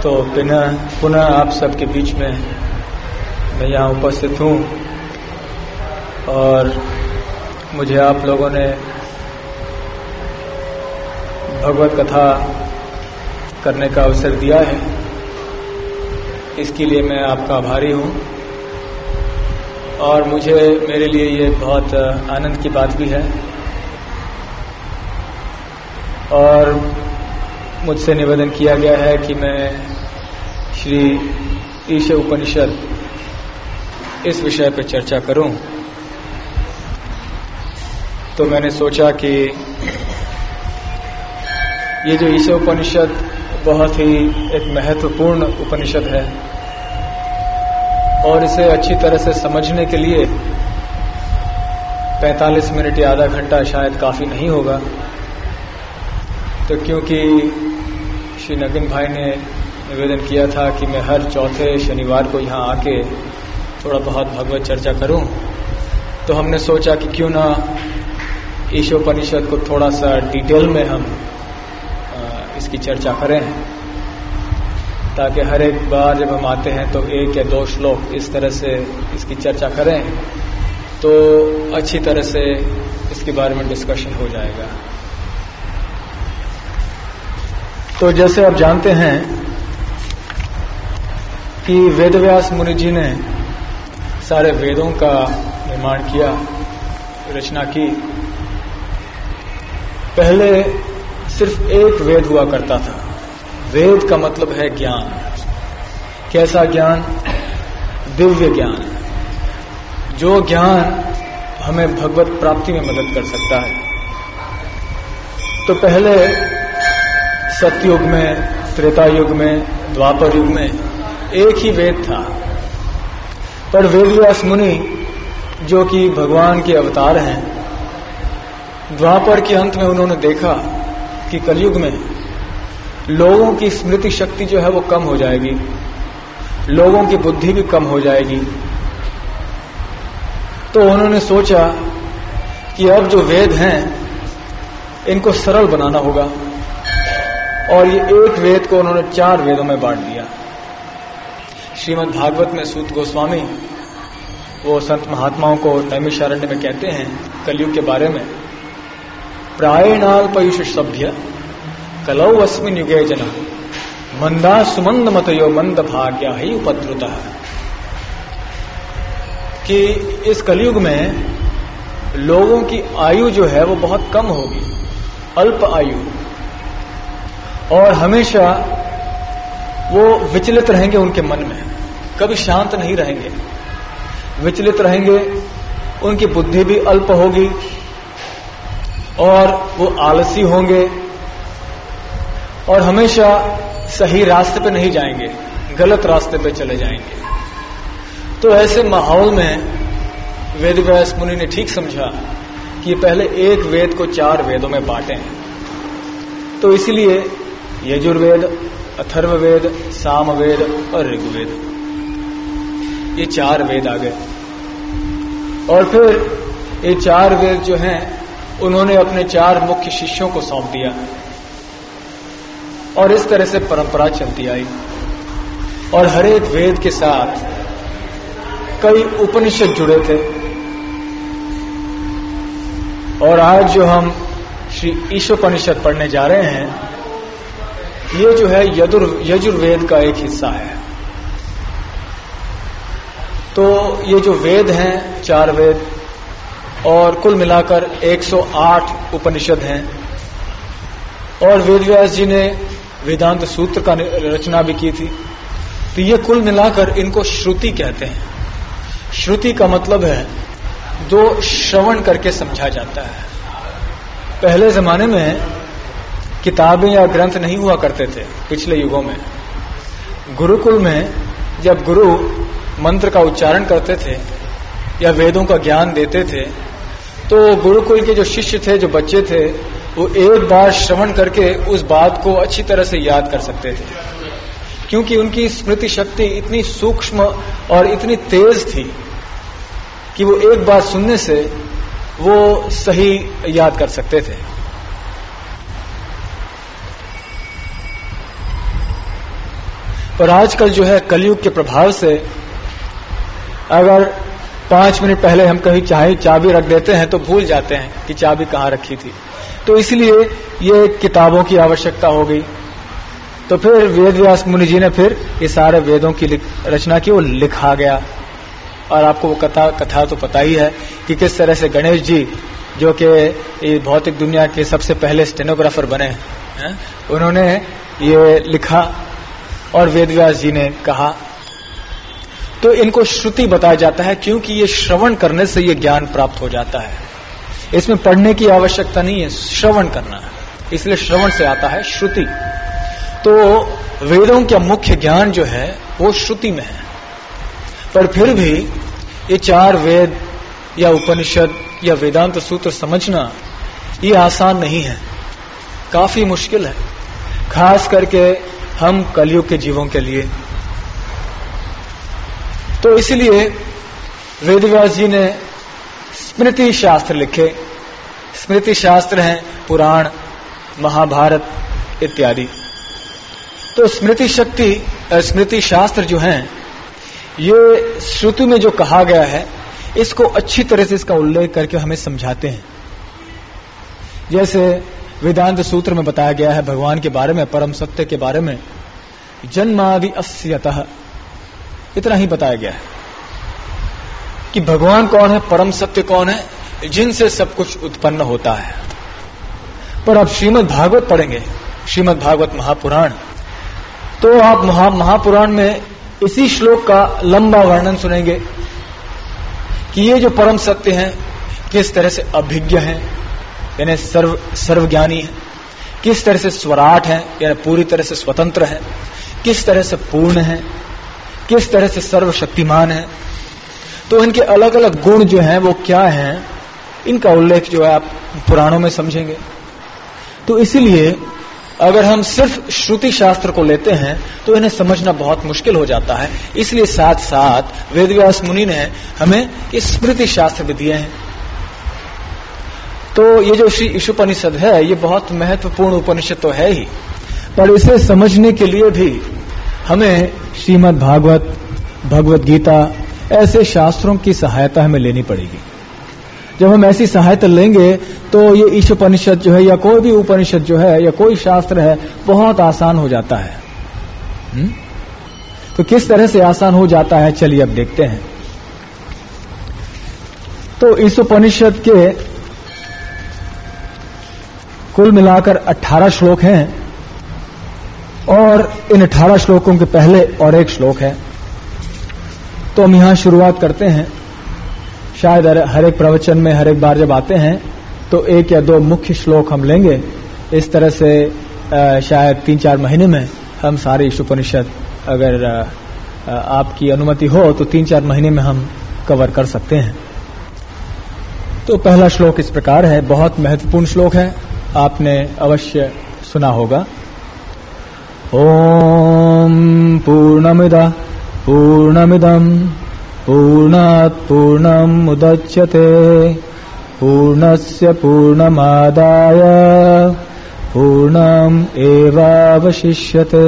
तो पुनः आप सबके बीच में मैं यहाँ उपस्थित हूँ और मुझे आप लोगों ने भगवत कथा करने का अवसर दिया है। इसके लिए मैं आपका आभारी हूँ और मेरे लिए ये बहुत आनंद की बात भी है। और मुझसे निवेदन किया गया है कि मैं श्री ईश उपनिषद इस विषय पर चर्चा करूं, तो मैंने सोचा कि ये जो ईश उपनिषद बहुत ही एक महत्वपूर्ण उपनिषद है और इसे अच्छी तरह से समझने के लिए 45 मिनट या आधा घंटा शायद काफी नहीं होगा। तो क्योंकि श्री नगिन भाई ने निवेदन किया था कि मैं हर चौथे शनिवार को यहाँ आके थोड़ा बहुत भगवत चर्चा करूं, तो हमने सोचा कि क्यों ना ईशोपनिषद को थोड़ा सा डिटेल में हम इसकी चर्चा करें, ताकि हर एक बार जब हम आते हैं तो 1 या 2 श्लोक इस तरह से इसकी चर्चा करें तो अच्छी तरह से इसके बारे में डिस्कशन हो जाएगा। तो जैसे आप जानते हैं कि वेदव्यास मुनि जी ने सारे वेदों का निर्माण किया, रचना की। पहले सिर्फ एक वेद हुआ करता था। वेद का मतलब है ज्ञान। कैसा ज्ञान? दिव्य ज्ञान, जो ज्ञान हमें भगवत प्राप्ति में मदद कर सकता है। तो पहले सतयुग में, त्रेता युग में, द्वापर युग में एक ही वेद था। पर वेदव्यास मुनि जो कि भगवान के अवतार हैं, द्वापर के अंत में उन्होंने देखा कि कलयुग में लोगों की स्मृति शक्ति जो है वो कम हो जाएगी, लोगों की बुद्धि भी कम हो जाएगी। तो उन्होंने सोचा कि अब जो वेद हैं इनको सरल बनाना होगा और ये एक वेद को उन्होंने 4 वेदों में बांट दिया। श्रीमद् भागवत में सूत गोस्वामी वो संत महात्माओं को नैमिषारण्य में कहते हैं कलयुग के बारे में, प्रायणाल्पयुष सभ्य कलौ अस्मिन् युगे जना मंदा सुमंद मतयो मंद भाग्या ही उपद्रुतः, कि इस कलयुग में लोगों की आयु जो है वो बहुत कम होगी, अल्प आयु, और हमेशा वो विचलित रहेंगे उनके मन में, कभी शांत नहीं रहेंगे, विचलित रहेंगे, उनकी बुद्धि भी अल्प होगी और वो आलसी होंगे और हमेशा सही रास्ते पे नहीं जाएंगे, गलत रास्ते पे चले जाएंगे। तो ऐसे माहौल में वेदव्यास मुनि ने ठीक समझा कि पहले एक वेद को 4 वेदों में बांटें। तो इसलिए यजुर्वेद, अथर्ववेद, सामवेद और ऋग्वेद, ये 4 वेद आ गए। और फिर ये 4 वेद जो हैं उन्होंने अपने 4 मुख्य शिष्यों को सौंप दिया और इस तरह से परंपरा चलती आई। और हर एक वेद के साथ कई उपनिषद जुड़े थे। और आज जो हम श्री ईशोपनिषद पढ़ने जा रहे हैं, ये जो है यजुर्वेद का एक हिस्सा है। तो ये जो वेद हैं 4 वेद और कुल मिलाकर 108 उपनिषद हैं। और वेदव्यास जी ने वेदांत सूत्र का रचना भी की थी। तो ये कुल मिलाकर इनको श्रुति कहते हैं। श्रुति का मतलब है जो श्रवण करके समझा जाता है। पहले जमाने में किताबें या ग्रंथ नहीं हुआ करते थे। पिछले युगों में गुरुकुल में जब गुरु मंत्र का उच्चारण करते थे या वेदों का ज्ञान देते थे, तो गुरुकुल के जो शिष्य थे, जो बच्चे थे, वो एक बार श्रवण करके उस बात को अच्छी तरह से याद कर सकते थे, क्योंकि उनकी स्मृति शक्ति इतनी सूक्ष्म और इतनी तेज थी कि वो एक बात सुनने से वो सही याद कर सकते थे। और आजकल जो है कलयुग के प्रभाव से अगर 5 मिनट पहले हम कहीं चाबी रख देते हैं तो भूल जाते हैं कि चाबी कहाँ रखी थी। तो इसलिए ये किताबों की आवश्यकता हो गई। तो फिर वेद व्यास मुनि जी ने फिर ये सारे वेदों की रचना की, वो लिखा गया। और आपको वो कथा तो पता ही है कि किस तरह से गणेश जी, जो कि भौतिक दुनिया के सबसे पहले स्टेनोग्राफर बने हैं, उन्होंने ये लिखा और वेद व्यास जी ने कहा। तो इनको श्रुति बताया जाता है, क्योंकि ये श्रवण करने से ये ज्ञान प्राप्त हो जाता है। इसमें पढ़ने की आवश्यकता नहीं है, श्रवण करना है, इसलिए श्रवण से आता है श्रुति। तो वेदों का मुख्य ज्ञान जो है वो श्रुति में है। पर फिर भी ये 4 वेद या उपनिषद या वेदांत सूत्र समझना ये आसान नहीं है, काफी मुश्किल है, खास करके हम कलयुग के जीवों के लिए। तो इसलिए वेदव्यास जी ने स्मृति शास्त्र लिखे। स्मृति शास्त्र हैं पुराण, महाभारत इत्यादि। तो स्मृति शास्त्र जो हैं, ये श्रुति में जो कहा गया है इसको अच्छी तरह से इसका उल्लेख करके हमें समझाते हैं। जैसे वेदांत सूत्र में बताया गया है भगवान के बारे में, परम सत्य के बारे में, जन्मादि अस्यतः, इतना ही बताया गया है कि भगवान कौन है, परम सत्य कौन है, जिनसे सब कुछ उत्पन्न होता है। पर आप श्रीमद् भागवत पढ़ेंगे, श्रीमद् भागवत महापुराण, तो आप महापुराण में इसी श्लोक का लंबा वर्णन सुनेंगे कि ये जो परम सत्य हैं किस तरह से अभिज्ञ हैं, यानी सर्वज्ञानी है, किस तरह से स्वराट है, यानी पूरी तरह से स्वतंत्र है, किस तरह से पूर्ण है, किस तरह से सर्वशक्तिमान है। तो इनके अलग अलग गुण जो हैं वो क्या हैं, इनका उल्लेख जो है आप पुराणों में समझेंगे। तो इसीलिए अगर हम सिर्फ श्रुति शास्त्र को लेते हैं तो इन्हें समझना बहुत मुश्किल हो जाता है। इसलिए साथ साथ वेदव्यास मुनि ने हमें ये स्मृति शास्त्र भी दिए हैं। तो ये जो श्री ईशोपनिषद है ये बहुत महत्वपूर्ण उपनिषद तो है ही, पर इसे समझने के लिए भी हमें श्रीमद् भागवत, भगवत गीता, ऐसे शास्त्रों की सहायता हमें लेनी पड़ेगी। जब हम ऐसी सहायता लेंगे तो ये ईशोपनिषद जो है या कोई भी उपनिषद जो है या कोई शास्त्र है बहुत आसान हो जाता है। तो किस तरह से आसान हो जाता है, चलिए अब देखते हैं। तो ईशोपनिषद के कुल मिलाकर 18 श्लोक हैं और इन 18 श्लोकों के पहले और एक श्लोक है। तो हम यहां शुरुआत करते हैं। शायद हर एक प्रवचन में हर एक बार जब आते हैं तो 1 या 2 मुख्य श्लोक हम लेंगे। इस तरह से शायद 3-4 महीने में हम सारे ईशोपनिषद, अगर आपकी अनुमति हो तो 3-4 महीने में हम कवर कर सकते हैं। तो पहला श्लोक इस प्रकार है, बहुत महत्वपूर्ण श्लोक है, आपने अवश्य सुना होगा। ओम पूर्णमिदं पूर्णात् पूर्णम् उदच्यते पूर्णस्य पूर्णमादाय पूर्णम् एवावशिष्यते।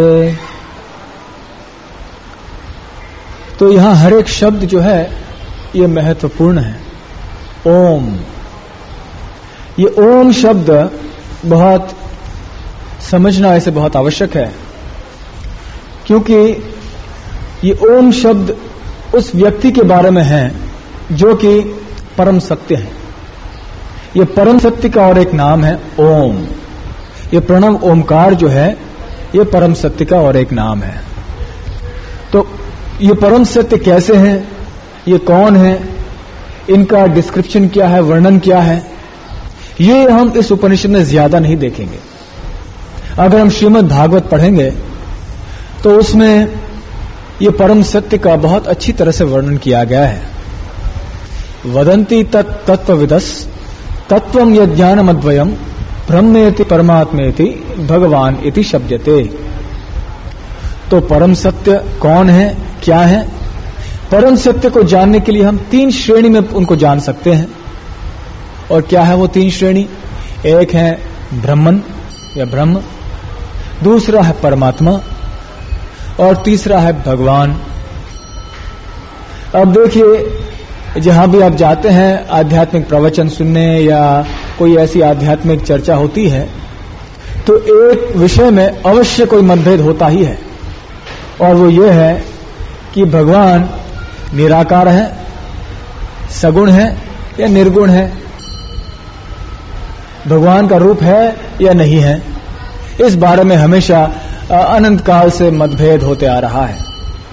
तो यहां हर एक शब्द जो है ये महत्वपूर्ण है। ओम, ये ओम शब्द बहुत समझना ऐसे बहुत आवश्यक है, क्योंकि ये ओम शब्द उस व्यक्ति के बारे में है जो कि परम सत्य है। ये परम सत्य का और एक नाम है ओम। ये प्रणव ओमकार जो है ये परम सत्य का और एक नाम है। तो ये परम सत्य कैसे हैं, ये कौन है, इनका डिस्क्रिप्शन क्या है, वर्णन क्या है, ये हम इस उपनिषद में ज्यादा नहीं देखेंगे। अगर हम श्रीमद् भागवत पढ़ेंगे तो उसमें ये परम सत्य का बहुत अच्छी तरह से वर्णन किया गया है। वदन्ति तत्त्वविदस् तत्त्वं यज्ञानमद्वयम् ब्रह्मेति परमात्मेति भगवान इति शब्दते। तो परम सत्य कौन है, क्या है? परम सत्य को जानने के लिए हम 3 श्रेणी में उनको जान सकते हैं। और क्या है वो 3 श्रेणी? एक है ब्रह्मन या ब्रह्म, दूसरा है परमात्मा, और तीसरा है भगवान। अब देखिए, जहां भी आप जाते हैं आध्यात्मिक प्रवचन सुनने या कोई ऐसी आध्यात्मिक चर्चा होती है, तो एक विषय में अवश्य कोई मतभेद होता ही है, और वो ये है कि भगवान निराकार है, सगुण है या निर्गुण है, भगवान का रूप है या नहीं है। इस बारे में हमेशा अनंत काल से मतभेद होते आ रहा है।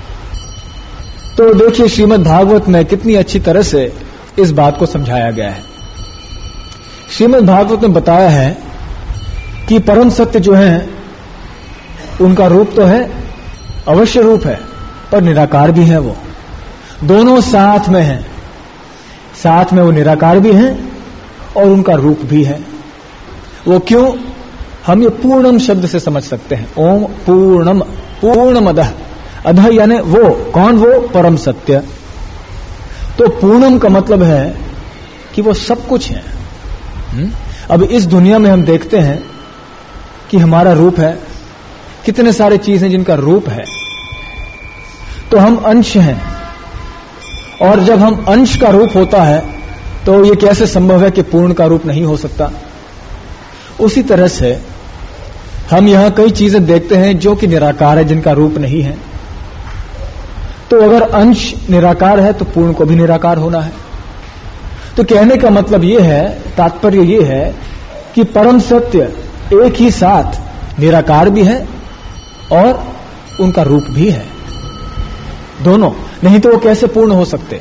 तो देखिए, श्रीमद् भागवत में कितनी अच्छी तरह से इस बात को समझाया गया है। श्रीमद् भागवत में बताया है कि परम सत्य जो है उनका रूप तो है, अवश्य रूप है, पर निराकार भी है। वो दोनों साथ में हैं, साथ में वो निराकार भी हैं और उनका रूप भी है। वो क्यों? हम ये पूर्णम शब्द से समझ सकते हैं। ओम पूर्णम, पूर्णमदः, अधः यानी वो, कौन? वो परम सत्य। तो पूर्णम का मतलब है कि वो सब कुछ है। अब इस दुनिया में हम देखते हैं कि हमारा रूप है, कितने सारे चीज हैं जिनका रूप है, तो हम अंश हैं। और जब हम अंश का रूप होता है तो ये कैसे संभव है कि पूर्ण का रूप नहीं हो सकता? उसी तरह से हम यहां कई चीजें देखते हैं जो कि निराकार है, जिनका रूप नहीं है। तो अगर अंश निराकार है तो पूर्ण को भी निराकार होना है। तो कहने का मतलब ये है, तात्पर्य ये है कि परम सत्य एक ही साथ निराकार भी है और उनका रूप भी है, दोनों। नहीं तो वो कैसे पूर्ण हो सकते?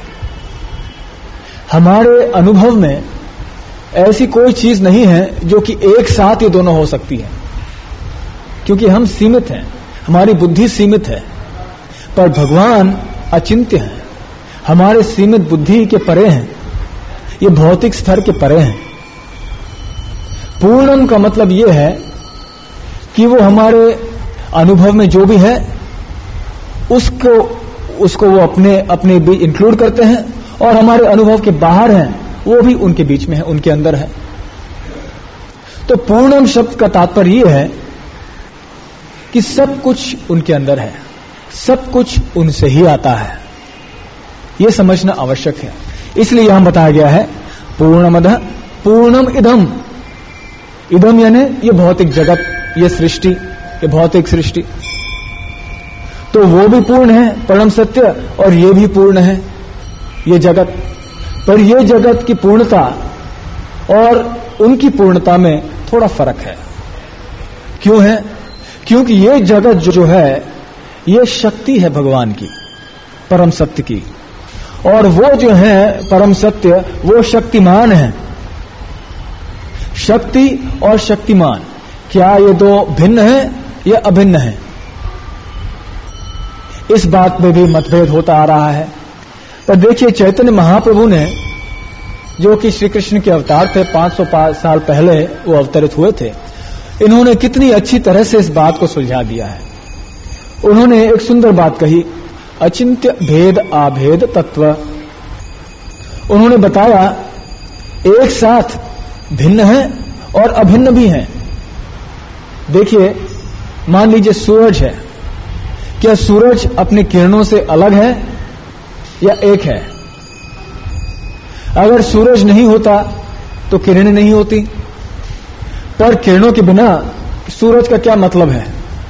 हमारे अनुभव में ऐसी कोई चीज नहीं है जो कि एक साथ ये दोनों हो सकती है, क्योंकि हम सीमित हैं, हमारी बुद्धि सीमित है। पर भगवान अचिंत्य हैं, हमारे सीमित बुद्धि के परे हैं, ये भौतिक स्तर के परे हैं। पूर्णम का मतलब ये है कि वो हमारे अनुभव में जो भी है उसको वो अपने बीच इंक्लूड करते हैं, और हमारे अनुभव के बाहर हैं वो भी उनके बीच में है, उनके अंदर है। तो पूर्णम शब्द का तात्पर्य ये है कि सब कुछ उनके अंदर है, सब कुछ उनसे ही आता है। यह समझना आवश्यक है। इसलिए यहां बताया गया है पूर्णमदः पूर्णम इदम। इदम यानी ये भौतिक जगत, ये सृष्टि, ये भौतिक सृष्टि, तो वो भी पूर्ण है परम सत्य, और ये भी पूर्ण है ये जगत। पर ये जगत की पूर्णता और उनकी पूर्णता में थोड़ा फर्क है। क्यों है? क्योंकि ये जगत जो है ये शक्ति है भगवान की, परम सत्य की, और वो जो है परम सत्य वो शक्तिमान है। शक्ति और शक्तिमान, क्या ये दो भिन्न है या अभिन्न है? इस बात में भी मतभेद होता आ रहा है। पर देखिए, चैतन्य महाप्रभु ने, जो कि श्री कृष्ण के अवतार थे, 500 साल पहले वो अवतरित हुए थे, इन्होंने कितनी अच्छी तरह से इस बात को सुलझा दिया है। उन्होंने एक सुंदर बात कही, अचिंत्य भेद आभेद तत्व। उन्होंने बताया एक साथ भिन्न है और अभिन्न भी है। देखिए, मान लीजिए सूरज है, क्या सूरज अपनी किरणों से अलग है या एक है? अगर सूरज नहीं होता तो किरणें नहीं होती, पर किरणों के बिना सूरज का क्या मतलब है?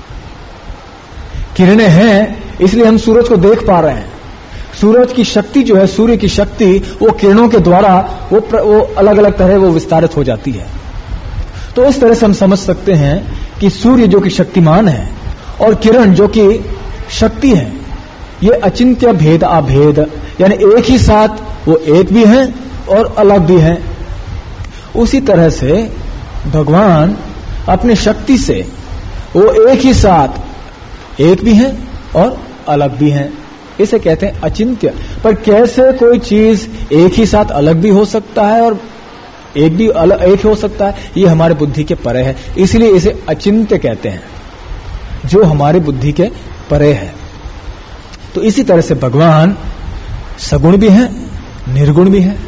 किरणें हैं इसलिए हम सूरज को देख पा रहे हैं। सूरज की शक्ति जो है, सूर्य की शक्ति, वो किरणों के द्वारा वो अलग अलग तरह वो विस्तारित हो जाती है। तो इस तरह से हम समझ सकते हैं कि सूर्य जो कि शक्तिमान है और किरण जो कि शक्ति है, ये अचिंत्य भेद अभेद, यानी एक ही साथ वो एक भी है और अलग भी है। उसी तरह से भगवान अपनी शक्ति से वो एक ही साथ एक भी है और अलग भी है। इसे कहते हैं अचिंत्य। पर कैसे कोई चीज एक ही साथ अलग भी हो सकता है और एक भी अलग एक हो सकता है, ये हमारे बुद्धि के परे है। इसलिए इसे अचिंत्य कहते हैं, जो हमारी बुद्धि के परे है। तो इसी तरह से भगवान सगुण भी है, निर्गुण भी है।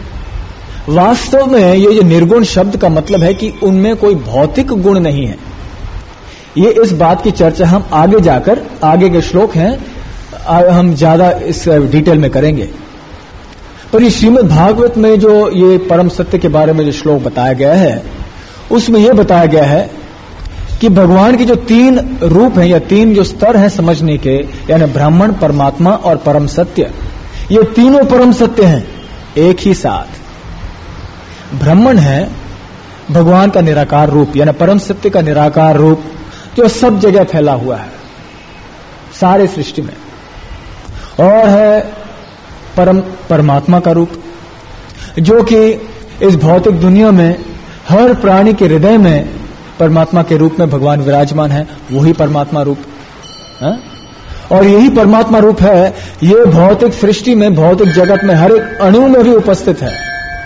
वास्तव में ये जो निर्गुण शब्द का मतलब है कि उनमें कोई भौतिक गुण नहीं है। ये इस बात की चर्चा हम आगे जाकर, आगे के श्लोक हैं, हम ज्यादा इस डिटेल में करेंगे। पर ये श्रीमद् भागवत में जो ये परम सत्य के बारे में जो श्लोक बताया गया है, उसमें यह बताया गया है कि भगवान के जो 3 रूप हैं या 3 जो स्तर हैं समझने के, यानी ब्राह्मण, परमात्मा और परम सत्य, ये तीनों परम सत्य हैं एक ही साथ। ब्राह्मण है भगवान का निराकार रूप, यानी परम सत्य का निराकार रूप, जो सब जगह फैला हुआ है सारे सृष्टि में। और है परमात्मा का रूप, जो कि इस भौतिक दुनिया में हर प्राणी के हृदय में परमात्मा के रूप में भगवान विराजमान है, वही परमात्मा रूप है। और यही परमात्मा रूप है, ये भौतिक सृष्टि में, भौतिक जगत में हर एक अणु में भी उपस्थित है।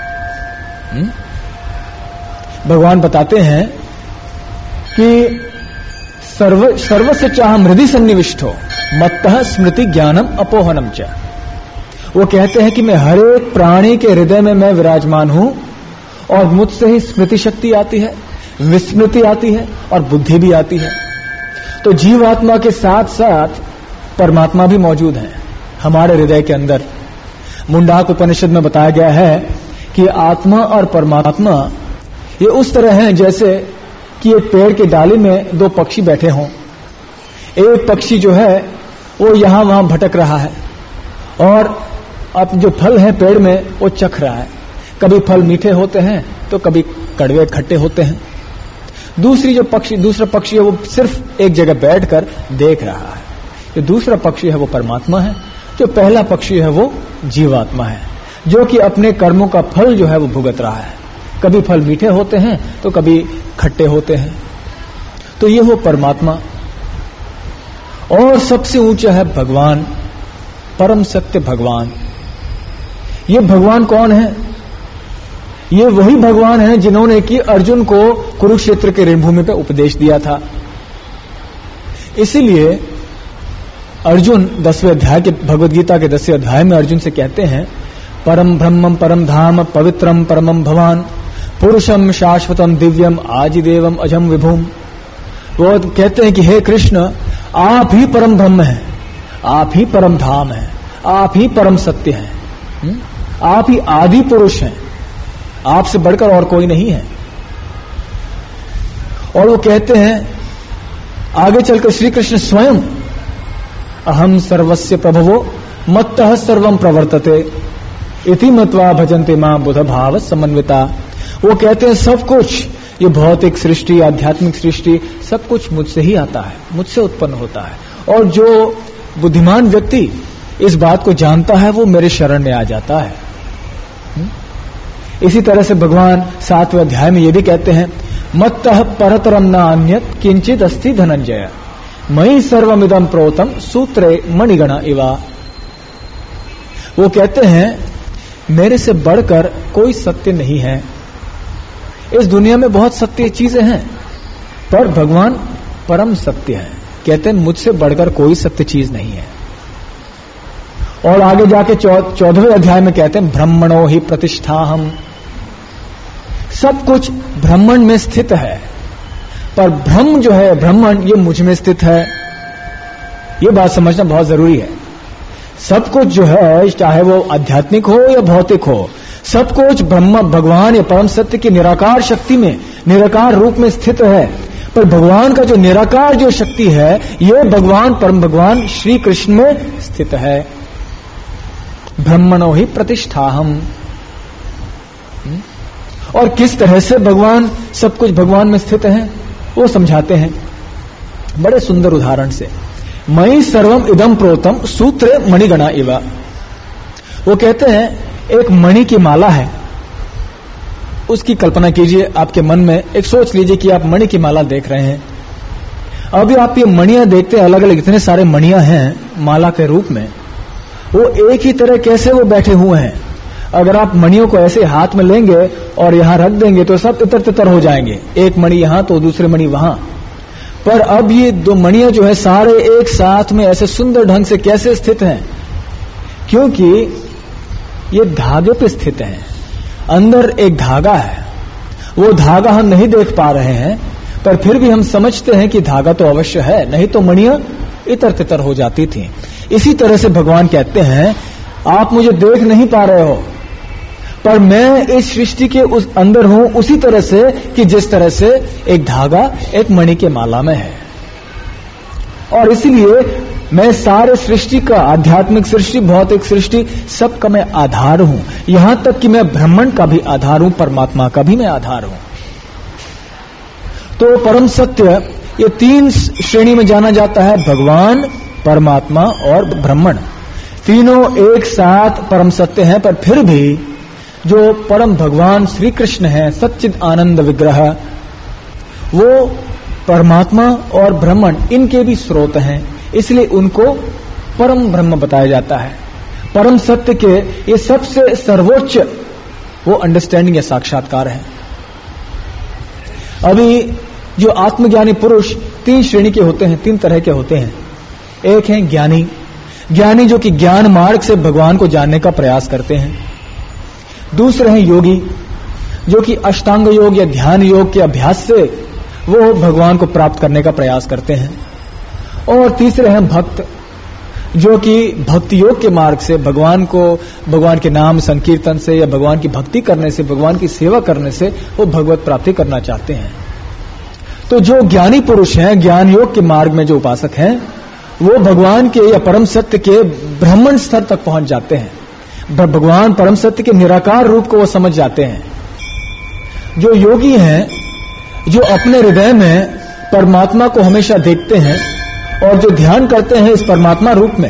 भगवान बताते हैं कि सर्वस्य चाह हृदि सन्निविष्टो मत्तः स्मृति ज्ञानम अपोहनम च। वो कहते हैं कि मैं हर एक प्राणी के हृदय में मैं विराजमान हूं, और मुझसे ही स्मृति शक्ति आती है, विस्मृति आती है और बुद्धि भी आती है। तो जीवात्मा के साथ साथ परमात्मा भी मौजूद है हमारे हृदय के अंदर। मुंडाक उपनिषद में बताया गया है कि आत्मा और परमात्मा ये उस तरह हैं जैसे कि एक पेड़ की डाली में 2 पक्षी बैठे हों। एक पक्षी जो है वो यहां वहां भटक रहा है, और अब जो फल है पेड़ में वो चख रहा है। कभी फल मीठे होते हैं तो कभी कड़वे खट्टे होते हैं। दूसरा पक्षी है वो सिर्फ एक जगह बैठकर देख रहा है। जो दूसरा पक्षी है वो परमात्मा है, जो पहला पक्षी है वो जीवात्मा है, जो कि अपने कर्मों का फल जो है वो भुगत रहा है। कभी फल मीठे होते हैं तो कभी खट्टे होते हैं। तो ये हो परमात्मा। और सबसे ऊंचा है भगवान, परम सत्य भगवान। ये भगवान कौन है? ये वही भगवान है जिन्होंने कि अर्जुन को कुरुक्षेत्र के रणभूमि पर उपदेश दिया था। इसीलिए अर्जुन 10वें अध्याय के, भगवद गीता के 10वें अध्याय में अर्जुन से कहते हैं, परम ब्रह्मम परम धाम पवित्रम परमम भवान पुरुषम शाश्वतम दिव्यम आजिदेवम अजम विभुम। वो कहते हैं कि हे कृष्ण, आप ही परम ब्रह्म हैं, आप ही परम धाम हैं, आप ही परम सत्य हैं, आप ही आदि पुरुष हैं, आपसे बढ़कर और कोई नहीं है। और वो कहते हैं आगे चलकर श्री कृष्ण स्वयं, अहम सर्वस्य प्रभवो मत्तः सर्वम प्रवर्तते इति मत्वा भजन्ते मां बुध भाव समन्विता। वो कहते हैं सब कुछ, ये भौतिक सृष्टि, आध्यात्मिक सृष्टि, सब कुछ मुझसे ही आता है, मुझसे उत्पन्न होता है। और जो बुद्धिमान व्यक्ति इस बात को जानता है वो मेरे शरण में आ जाता है। इसी तरह से भगवान 7वें अध्याय में ये भी कहते हैं, मत्तः परतरम न अन्यत् किंचित अस्ति धनंजय मयि सर्वमिदं प्रोतम सूत्रे मणिगणा इवा। वो कहते हैं मेरे से बढ़कर कोई सत्य नहीं है। इस दुनिया में बहुत सत्य चीजें हैं, पर भगवान परम सत्य है। कहते हैं मुझसे बढ़कर कोई सत्य चीज नहीं है। और आगे जाके 14वें अध्याय में कहते हैं, ब्रह्मणो ही प्रतिष्ठाहम। सब कुछ ब्रह्मण में स्थित है, पर ब्रह्म जो है, ब्रह्मण, ये मुझ में स्थित है। ये बात समझना बहुत जरूरी है। सब कुछ जो है, चाहे वो आध्यात्मिक हो या भौतिक हो, सब कुछ ब्रह्म, भगवान या परम सत्य की निराकार शक्ति में, निराकार रूप में स्थित है। पर भगवान का जो निराकार जो शक्ति है, ये भगवान, परम भगवान श्री कृष्ण में स्थित है। ब्रह्मणो ही प्रतिष्ठाहम। और किस तरह से भगवान, सब कुछ भगवान में स्थित है, वो समझाते हैं बड़े सुंदर उदाहरण से। मयि सर्वम इदम प्रोतम सूत्रे मणिगणा इवा। वो कहते हैं एक मणि की माला है, उसकी कल्पना कीजिए आपके मन में, एक सोच लीजिए कि आप मणि की माला देख रहे हैं। अभी आप ये मणियां देखते हैं, अलग अलग इतने सारे मणियां हैं माला के रूप में, वो एक ही तरह कैसे वो बैठे हुए हैं। अगर आप मणियों को ऐसे हाथ में लेंगे और यहां रख देंगे तो सब तितर तितर हो जाएंगे, एक मणि यहां तो दूसरे मणि वहां। पर अब ये 2 मणियां जो है सारे एक साथ में ऐसे सुंदर ढंग से कैसे स्थित हैं? क्योंकि ये धागे पे स्थित हैं। अंदर एक धागा है, वो धागा हम नहीं देख पा रहे हैं, पर फिर भी हम समझते हैं कि धागा तो अवश्य है, नहीं तो मणियां इतर तितर हो जाती थी। इसी तरह से भगवान कहते हैं, आप मुझे देख नहीं पा रहे हो, पर मैं इस सृष्टि के उस अंदर हूं उसी तरह से कि जिस तरह से एक धागा एक मणि के माला में है। और इसलिए मैं सारे सृष्टि का, आध्यात्मिक सृष्टि, भौतिक सृष्टि, सबका मैं आधार हूं। यहां तक कि मैं ब्रह्मांड का भी आधार हूं, परमात्मा का भी मैं आधार हूं। तो परम सत्य ये 3 श्रेणी में जाना जाता है, भगवान, परमात्मा और ब्रह्मांड। तीनों एक साथ परम सत्य हैं, पर फिर भी जो परम भगवान श्री कृष्ण है, सच्चिद आनंद विग्रह, वो परमात्मा और ब्रह्मांड इनके भी स्रोत हैं, इसलिए उनको परम ब्रह्म बताया जाता है। परम सत्य के ये सबसे सर्वोच्च वो अंडरस्टैंडिंग या साक्षात्कार है। अभी जो आत्मज्ञानी पुरुष 3 श्रेणी के होते हैं, 3 तरह के होते हैं। एक है ज्ञानी, ज्ञानी जो कि ज्ञान मार्ग से भगवान को जानने का प्रयास करते हैं। दूसरे हैं योगी, जो कि अष्टांग योग या ध्यान योग के अभ्यास से वो भगवान को प्राप्त करने का प्रयास करते हैं। और तीसरे हैं भक्त, जो कि भक्ति योग के मार्ग से भगवान को, भगवान के नाम संकीर्तन से या भगवान की भक्ति करने से, भगवान की सेवा करने से वो भगवत प्राप्ति करना चाहते हैं। तो जो ज्ञानी पुरुष हैं, ज्ञान योग के मार्ग में जो उपासक हैं, वो भगवान के या परम सत्य के ब्रह्मण स्तर तक पहुंच जाते हैं। भगवान परम सत्य के निराकार रूप को वो समझ जाते हैं। जो योगी हैं, जो अपने हृदय में परमात्मा को हमेशा देखते हैं और जो ध्यान करते हैं इस परमात्मा रूप में,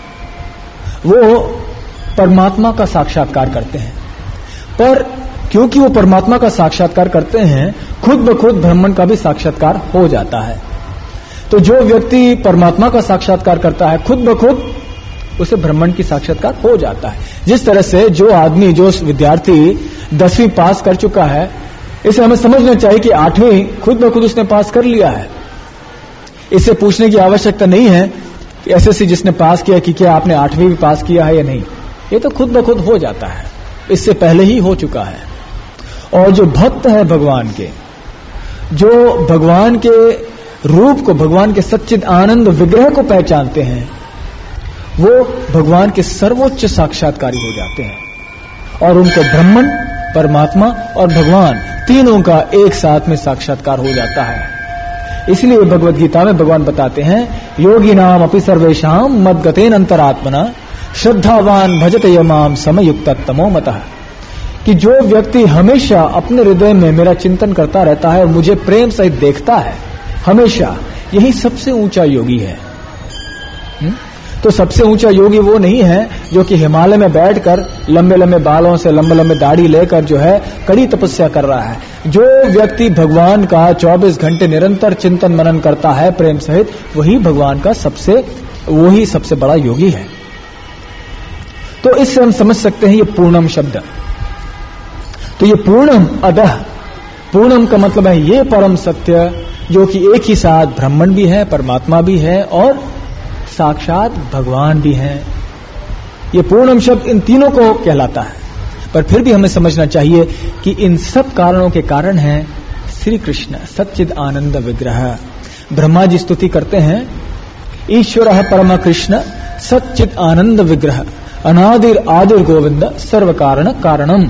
वो परमात्मा का साक्षात्कार करते हैं। पर क्योंकि वो परमात्मा का साक्षात्कार करते हैं, खुद ब खुद ब्रह्मन का भी साक्षात्कार हो जाता है। तो जो व्यक्ति परमात्मा का साक्षात्कार करता है, खुद ब खुद उसे ब्रह्मन की साक्षात्कार हो जाता है। जिस तरह से जो आदमी, जो विद्यार्थी 10वीं पास कर चुका है, इसे हमें समझना चाहिए कि 8वीं खुद ब खुद उसने पास कर लिया है। इससे पूछने की आवश्यकता नहीं है कि एसएससी जिसने पास किया कि क्या आपने 8वीं भी पास किया है या नहीं। ये तो खुद ब खुद हो जाता है, इससे पहले ही हो चुका है। और जो भक्त है भगवान के, जो भगवान के रूप को, भगवान के सच्चिद आनंद विग्रह को पहचानते हैं, वो भगवान के सर्वोच्च साक्षात्कारी हो जाते हैं और उनको ब्रह्मन, परमात्मा और भगवान तीनों का एक साथ में साक्षात्कार हो जाता है। इसलिए भगवद गीता में भगवान बताते हैं, योगी नाम अपि सर्वेषाम मद्गतेन अंतरात्मना श्रद्धावान भजते यमाम समयुक्त तमो मतः, कि जो व्यक्ति हमेशा अपने हृदय में मेरा चिंतन करता रहता है और मुझे प्रेम सहित देखता है हमेशा, यही सबसे ऊंचा योगी है। तो सबसे ऊंचा योगी वो नहीं है जो कि हिमालय में बैठकर लंबे लंबे बालों से, लंबे लंबे दाढ़ी लेकर जो है कड़ी तपस्या कर रहा है। जो व्यक्ति भगवान का 24 घंटे निरंतर चिंतन मनन करता है प्रेम सहित, वही भगवान का वही सबसे बड़ा योगी है। तो इससे हम समझ सकते हैं ये पूर्णम शब्द। तो ये पूर्णम अदह, पूर्णम का मतलब है ये परम सत्य जो कि एक ही साथ ब्रह्मन भी है, परमात्मा भी है और साक्षात भगवान भी हैं। ये पूर्णम शब्द इन तीनों को कहलाता है। पर फिर भी हमें समझना चाहिए कि इन सब कारणों के कारण है श्री कृष्ण सच्चिद आनंद विग्रह। ब्रह्मा जी स्तुति करते हैं, ईश्वर परम कृष्ण सच्चिद आनंद विग्रह अनादिर आदिर गोविंद सर्व कारण कारणम।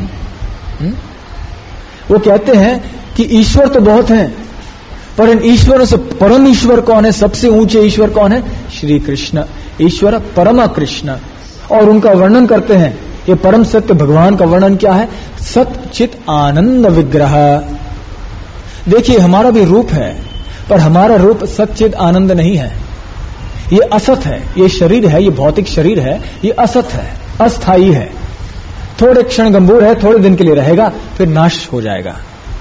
वो कहते हैं कि ईश्वर तो बहुत हैं, पर इन ईश्वरों से परम ईश्वर कौन है, सबसे ऊंचे ईश्वर कौन है? श्री कृष्ण, ईश्वर परम कृष्ण। और उनका वर्णन करते हैं, ये परम सत्य भगवान का वर्णन क्या है? सच्चित आनंद विग्रह। देखिए हमारा भी रूप है, पर हमारा रूप सच्चित आनंद नहीं है, ये असत है। ये शरीर है, ये भौतिक शरीर है, ये असत है, अस्थाई है, थोड़े क्षण गंभीर है, थोड़े दिन के लिए रहेगा फिर नाश हो जाएगा।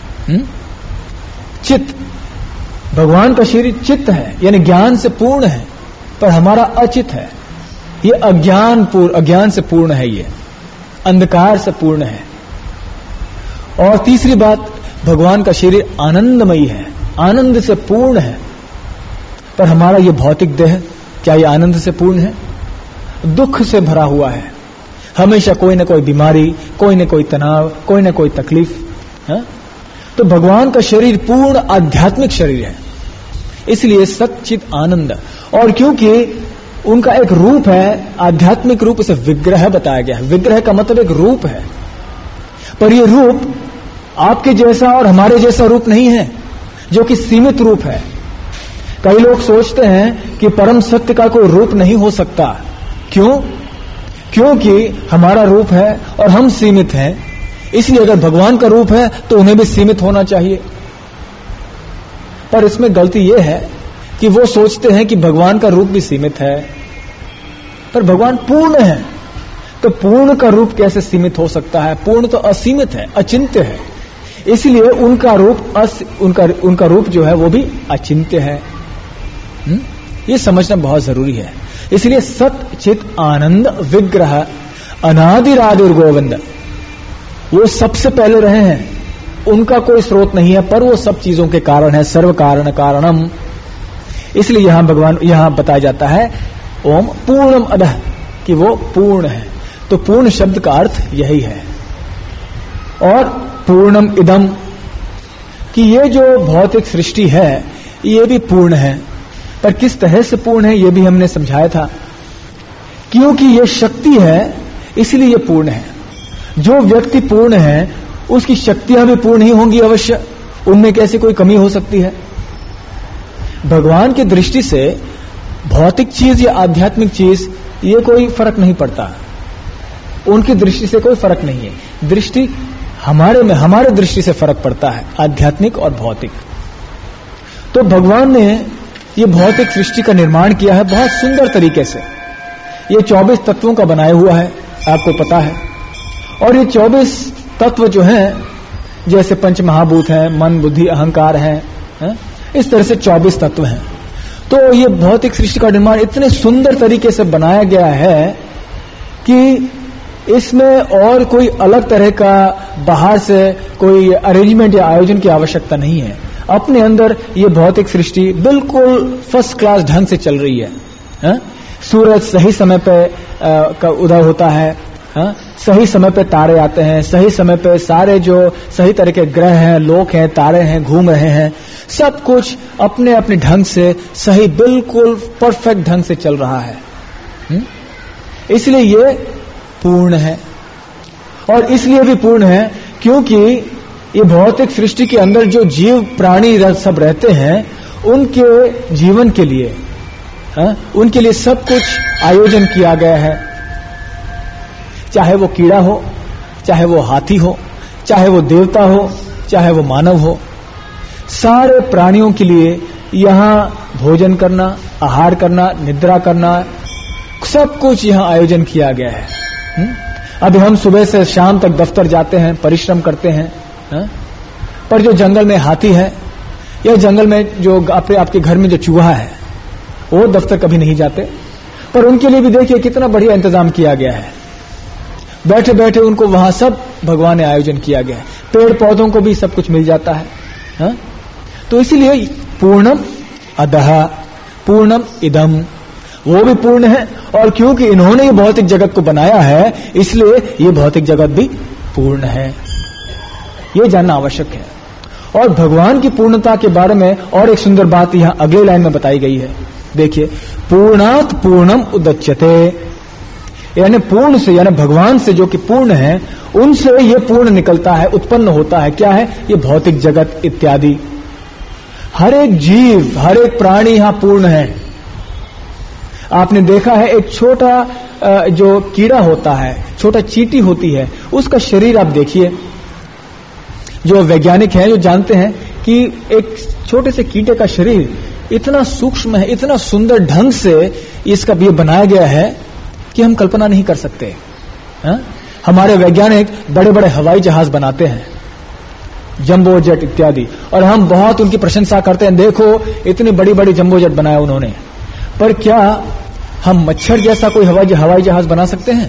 चित्त, भगवान का शरीर चित्त है, यानी ज्ञान से पूर्ण है, पर हमारा अचित है, ये अज्ञान से पूर्ण है, ये अंधकार से पूर्ण है। और तीसरी बात, भगवान का शरीर आनंदमयी है, आनंद से पूर्ण है, पर हमारा ये भौतिक देह क्या ये आनंद से पूर्ण है? दुख से भरा हुआ है, हमेशा कोई न कोई बीमारी, कोई न कोई तनाव, कोई न कोई तकलीफ। तो भगवान का शरीर पूर्ण आध्यात्मिक शरीर है, इसलिए सच्चित आनंद। और क्योंकि उनका एक रूप है आध्यात्मिक रूप, उसे विग्रह बताया गया है। विग्रह का मतलब एक रूप है, पर यह रूप आपके जैसा और हमारे जैसा रूप नहीं है, जो कि सीमित रूप है। कई लोग सोचते हैं कि परम सत्य का कोई रूप नहीं हो सकता। क्यों? क्योंकि हमारा रूप है और हम सीमित हैं, इसलिए अगर भगवान का रूप है तो उन्हें भी सीमित होना चाहिए। पर इसमें गलती यह है कि वो सोचते हैं कि भगवान का रूप भी सीमित है, पर भगवान पूर्ण है, तो पूर्ण का रूप कैसे सीमित हो सकता है? पूर्ण तो असीमित है, अचिंत्य है, इसलिए उनका रूप जो है वो भी अचिंत्य है। ये समझना बहुत जरूरी है। इसलिए सत चित आनंद विग्रह अनादिरादिर गोविंद, वो सबसे पहले रहे हैं, उनका कोई स्रोत नहीं है, पर वो सब चीजों के कारण है, सर्व कारण कारणम। इसलिए यहां बताया जाता है ओम पूर्णम अदः, कि वो पूर्ण है। तो पूर्ण शब्द का अर्थ यही है। और पूर्णम इदम, कि ये जो भौतिक सृष्टि है ये भी पूर्ण है, पर किस तरह से पूर्ण है ये भी हमने समझाया था। क्योंकि ये शक्ति है इसलिए ये पूर्ण है। जो व्यक्ति पूर्ण है उसकी शक्तियां भी पूर्ण ही होंगी अवश्य, उनमें कैसे कोई कमी हो सकती है? भगवान की दृष्टि से भौतिक चीज या आध्यात्मिक चीज ये कोई फर्क नहीं पड़ता, उनकी दृष्टि से कोई फर्क नहीं है। दृष्टि हमारे दृष्टि से फर्क पड़ता है, आध्यात्मिक और भौतिक। तो भगवान ने ये भौतिक सृष्टि का निर्माण किया है बहुत सुंदर तरीके से। ये 24 तत्वों का बनाया हुआ है, आपको पता है। और ये 24 तत्व जो हैं, जैसे पंच महाभूत हैं, मन बुद्धि अहंकार है, इस तरह से 24 तत्व हैं। तो ये भौतिक सृष्टि का निर्माण इतने सुंदर तरीके से बनाया गया है कि इसमें और कोई अलग तरह का बाहर से कोई अरेंजमेंट या आयोजन की आवश्यकता नहीं है। अपने अंदर ये भौतिक सृष्टि बिल्कुल फर्स्ट क्लास ढंग से चल रही है। सूरज सही समय पे का उदय होता है, सही समय पे तारे आते हैं, सही समय पे सारे जो सही तरह के ग्रह हैं, लोक हैं, तारे हैं, घूम रहे हैं। सब कुछ अपने अपने ढंग से सही, बिल्कुल परफेक्ट ढंग से चल रहा है। इसलिए ये पूर्ण है। और इसलिए भी पूर्ण है क्योंकि ये भौतिक सृष्टि के अंदर जो जीव प्राणी सब रहते हैं, उनके जीवन के लिए उनके लिए सब कुछ आयोजन किया गया है। चाहे वो कीड़ा हो, चाहे वो हाथी हो, चाहे वो देवता हो, चाहे वो मानव हो, सारे प्राणियों के लिए यहां भोजन करना, आहार करना, निद्रा करना, सब कुछ यहां आयोजन किया गया है। अभी हम सुबह से शाम तक दफ्तर जाते हैं, परिश्रम करते हैं, पर जो जंगल में हाथी है या जंगल में जो आपके घर में जो चूहा है, वो दफ्तर कभी नहीं जाते, पर उनके लिए भी देखिए कितना बढ़िया इंतजाम किया गया है। बैठे बैठे उनको वहां सब भगवान ने आयोजन किया गया है। पेड़ पौधों को भी सब कुछ मिल जाता है। तो इसीलिए पूर्णम अदः पूर्णम इदम, वो भी पूर्ण है। और क्योंकि इन्होंने ये भौतिक जगत को बनाया है, इसलिए ये भौतिक जगत भी पूर्ण है। ये जानना आवश्यक है। और भगवान की पूर्णता के बारे में और एक सुंदर बात यहां अगले लाइन में बताई गई है। देखिए, पूर्णात पूर्णम उदच्यते, यानी पूर्ण से, यानी भगवान से जो कि पूर्ण है, उनसे ये पूर्ण निकलता है, उत्पन्न होता है। क्या है? ये भौतिक जगत इत्यादि। हर एक जीव, हर एक प्राणी यहां पूर्ण है। आपने देखा है एक छोटा जो कीड़ा होता है, छोटा चींटी होती है, उसका शरीर आप देखिए। जो वैज्ञानिक हैं जो जानते हैं कि एक छोटे से कीड़े का शरीर इतना सूक्ष्म है, इतना सुंदर ढंग से इसका ये बनाया गया है कि हम कल्पना नहीं कर सकते। हमारे वैज्ञानिक बड़े बड़े हवाई जहाज बनाते हैं, जंबो जेट इत्यादि, और हम बहुत उनकी प्रशंसा करते हैं। देखो इतनी बड़ी बड़ी जंबो जेट बनाया उन्होंने। पर क्या हम मच्छर जैसा कोई हवाई जहाज बना सकते हैं?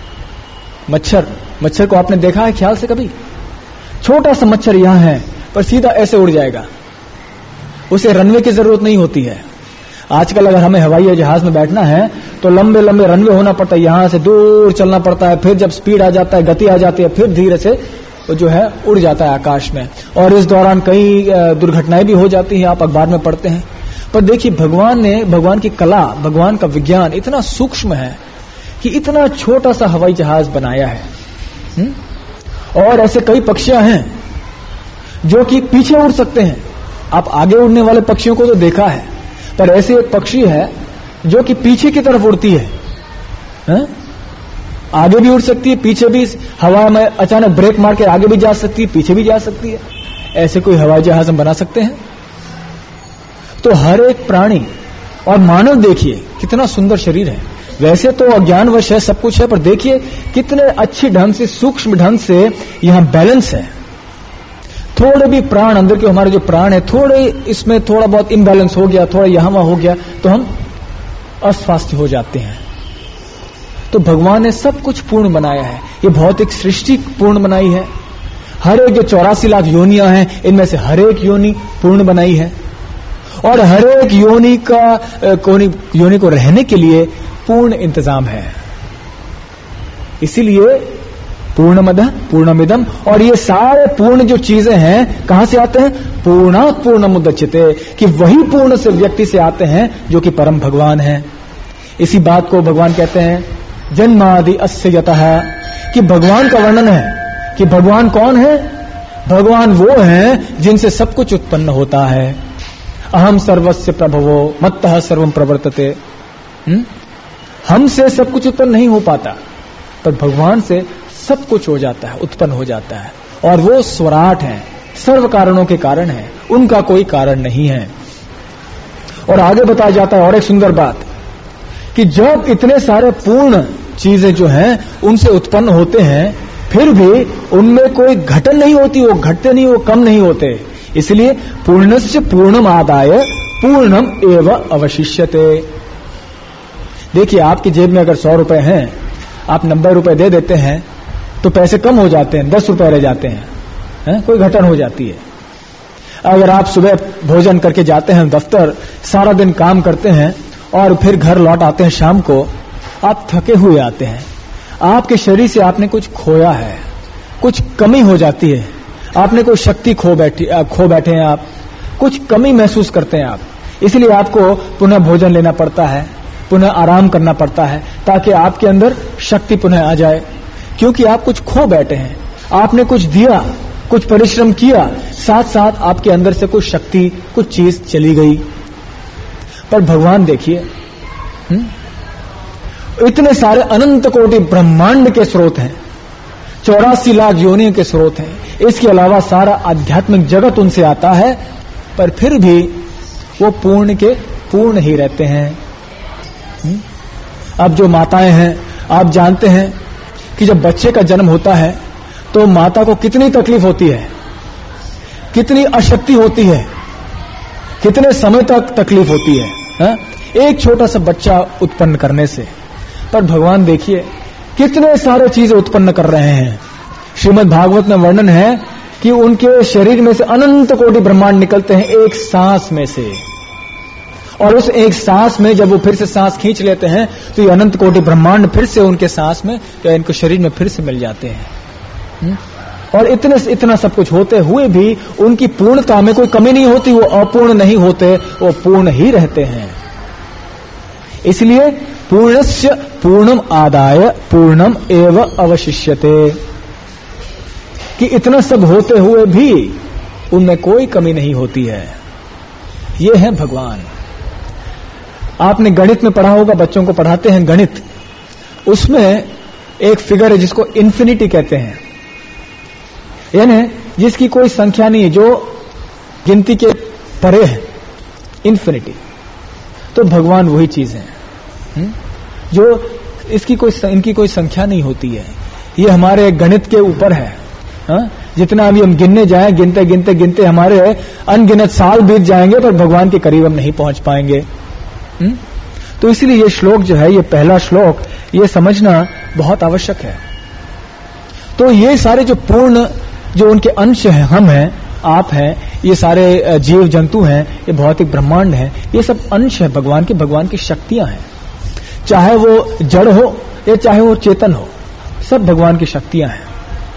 मच्छर को आपने देखा है ख्याल से कभी? छोटा सा मच्छर यहां है, पर सीधा ऐसे उड़ जाएगा, उसे रनवे की जरूरत नहीं होती है। आजकल अगर हमें हवाई जहाज में बैठना है तो लंबे लंबे रनवे होना पड़ता है, यहां से दूर चलना पड़ता है, फिर जब स्पीड आ जाता है, गति आ जाती है, फिर धीरे से जो है उड़ जाता है आकाश में, और इस दौरान कई दुर्घटनाएं भी हो जाती हैं, आप अखबार में पढ़ते हैं। पर देखिए भगवान की कला, भगवान का विज्ञान इतना सूक्ष्म है कि इतना छोटा सा हवाई जहाज बनाया है। और ऐसे कई पक्षियां हैं जो कि पीछे उड़ सकते हैं। आप आगे उड़ने वाले पक्षियों को तो देखा है, पर ऐसे एक पक्षी है जो कि पीछे की तरफ उड़ती है। आगे भी उड़ सकती है, पीछे भी, हवा में अचानक ब्रेक मार के आगे भी जा सकती है, पीछे भी जा सकती है। ऐसे कोई हवाई जहाज हम बना सकते हैं? तो हर एक प्राणी और मानव देखिए कितना सुंदर शरीर है। वैसे तो अज्ञानवश है, सब कुछ है, पर देखिए कितने अच्छे ढंग से, सूक्ष्म ढंग से यहां बैलेंस है। थोड़े भी प्राण, अंदर के हमारे जो प्राण है, थोड़े इसमें थोड़ा बहुत इम्बैलेंस हो गया, थोड़ा यहां वहां हो गया, तो हम अस्वस्थ हो जाते हैं। तो भगवान ने सब कुछ पूर्ण बनाया है। ये भौतिक सृष्टि पूर्ण बनाई है। हर एक जो 84 लाख योनियां हैं, इनमें से हर एक योनि पूर्ण बनाई है, और हर एक योनि को रहने के लिए पूर्ण इंतजाम है। इसीलिए पूर्णमदः पूर्णमिदम्, और ये सारे पूर्ण जो चीजें हैं कहां से आते हैं? पूर्णात् पूर्णमुदच्यते, कि वही पूर्ण से व्यक्ति से आते हैं जो कि परम भगवान है। इसी बात को भगवान कहते हैं जन्मादि अस्य यतः, कि भगवान का वर्णन है कि भगवान कौन है? भगवान वो हैं जिनसे सब कुछ उत्पन्न होता है। अहम सर्वस्य प्रभवो मत्तः सर्वम प्रवर्तते। हमसे सब कुछ उत्पन्न नहीं हो पाता, पर भगवान से सब कुछ हो जाता है, उत्पन्न हो जाता है। और वो स्वराट है, सर्व कारणों के कारण है, उनका कोई कारण नहीं है। और आगे बताया जाता है और एक सुंदर बात, कि जब इतने सारे पूर्ण चीजें जो हैं उनसे उत्पन्न होते हैं, फिर भी उनमें कोई घटन नहीं होती, वो घटते नहीं, वो कम नहीं होते। इसलिए पूर्णस्य पूर्णम आदाय पूर्णम एव अवशिष्यते। देखिए आपकी जेब में अगर 100 रुपए हैं, आप 90 रुपए दे देते हैं तो पैसे कम हो जाते हैं, 10 रुपए रह जाते हैं, कोई घटन हो जाती है। अगर आप सुबह भोजन करके जाते हैं दफ्तर, सारा दिन काम करते हैं और फिर घर लौट आते हैं शाम को, आप थके हुए आते हैं, आपके शरीर से आपने कुछ खोया है, कुछ कमी हो जाती है, आपने कोई शक्ति खो बैठे हैं, आप कुछ कमी महसूस करते हैं आप, इसलिए आपको पुनः भोजन लेना पड़ता है, पुनः आराम करना पड़ता है, ताकि आपके अंदर शक्ति पुनः आ जाए, क्योंकि आप कुछ खो बैठे हैं। आपने कुछ दिया, कुछ परिश्रम किया, साथ साथ आपके अंदर से कुछ शक्ति, कुछ चीज चली गई। पर भगवान देखिए, इतने सारे अनंत कोटि ब्रह्मांड के स्रोत हैं, 84 लाख योनियों के स्रोत हैं, इसके अलावा सारा आध्यात्मिक जगत उनसे आता है, पर फिर भी वो पूर्ण के पूर्ण ही रहते हैं। अब जो माताएं हैं, आप जानते हैं कि जब बच्चे का जन्म होता है तो माता को कितनी तकलीफ होती है, कितनी अशक्ति होती है, कितने समय तक तकलीफ होती है, एक छोटा सा बच्चा उत्पन्न करने से। पर भगवान देखिए कितने सारे चीजें उत्पन्न कर रहे हैं। श्रीमद् भागवत में वर्णन है कि उनके शरीर में से अनंत कोटि ब्रह्मांड निकलते हैं एक सांस में से, और उस एक सांस में जब वो फिर से सांस खींच लेते हैं तो ये अनंत कोटि ब्रह्मांड फिर से उनके सांस में या इनके शरीर में फिर से मिल जाते हैं। और इतना सब कुछ होते हुए भी उनकी पूर्णता में कोई कमी नहीं होती, वो अपूर्ण नहीं होते, वो पूर्ण ही रहते हैं। इसलिए पूर्णस्य पूर्णम आदाय पूर्णम एव अवशिष्यते, कि इतना सब होते हुए भी उनमें कोई कमी नहीं होती है। ये है भगवान। आपने गणित में पढ़ा होगा, बच्चों को पढ़ाते हैं गणित, उसमें एक फिगर है जिसको इन्फिनिटी कहते हैं, यानी जिसकी कोई संख्या नहीं है, जो गिनती के परे है, इन्फिनिटी। तो भगवान वही चीज है जो इनकी कोई संख्या नहीं होती है। ये हमारे गणित के ऊपर है। जितना अभी हम गिनने जाएं, गिनते गिनते गिनते हमारे अनगिनत साल बीत जाएंगे, पर भगवान के करीब हम नहीं पहुंच पाएंगे। तो इसलिए ये श्लोक जो है, ये पहला श्लोक, ये समझना बहुत आवश्यक है। तो ये सारे जो पूर्ण, जो उनके अंश हैं, हम हैं, आप हैं, ये सारे जीव जंतु हैं, ये भौतिक ब्रह्मांड हैं, ये सब अंश है भगवान के, भगवान की शक्तियां हैं। चाहे वो जड़ हो या चाहे वो चेतन हो, सब भगवान की शक्तियां हैं।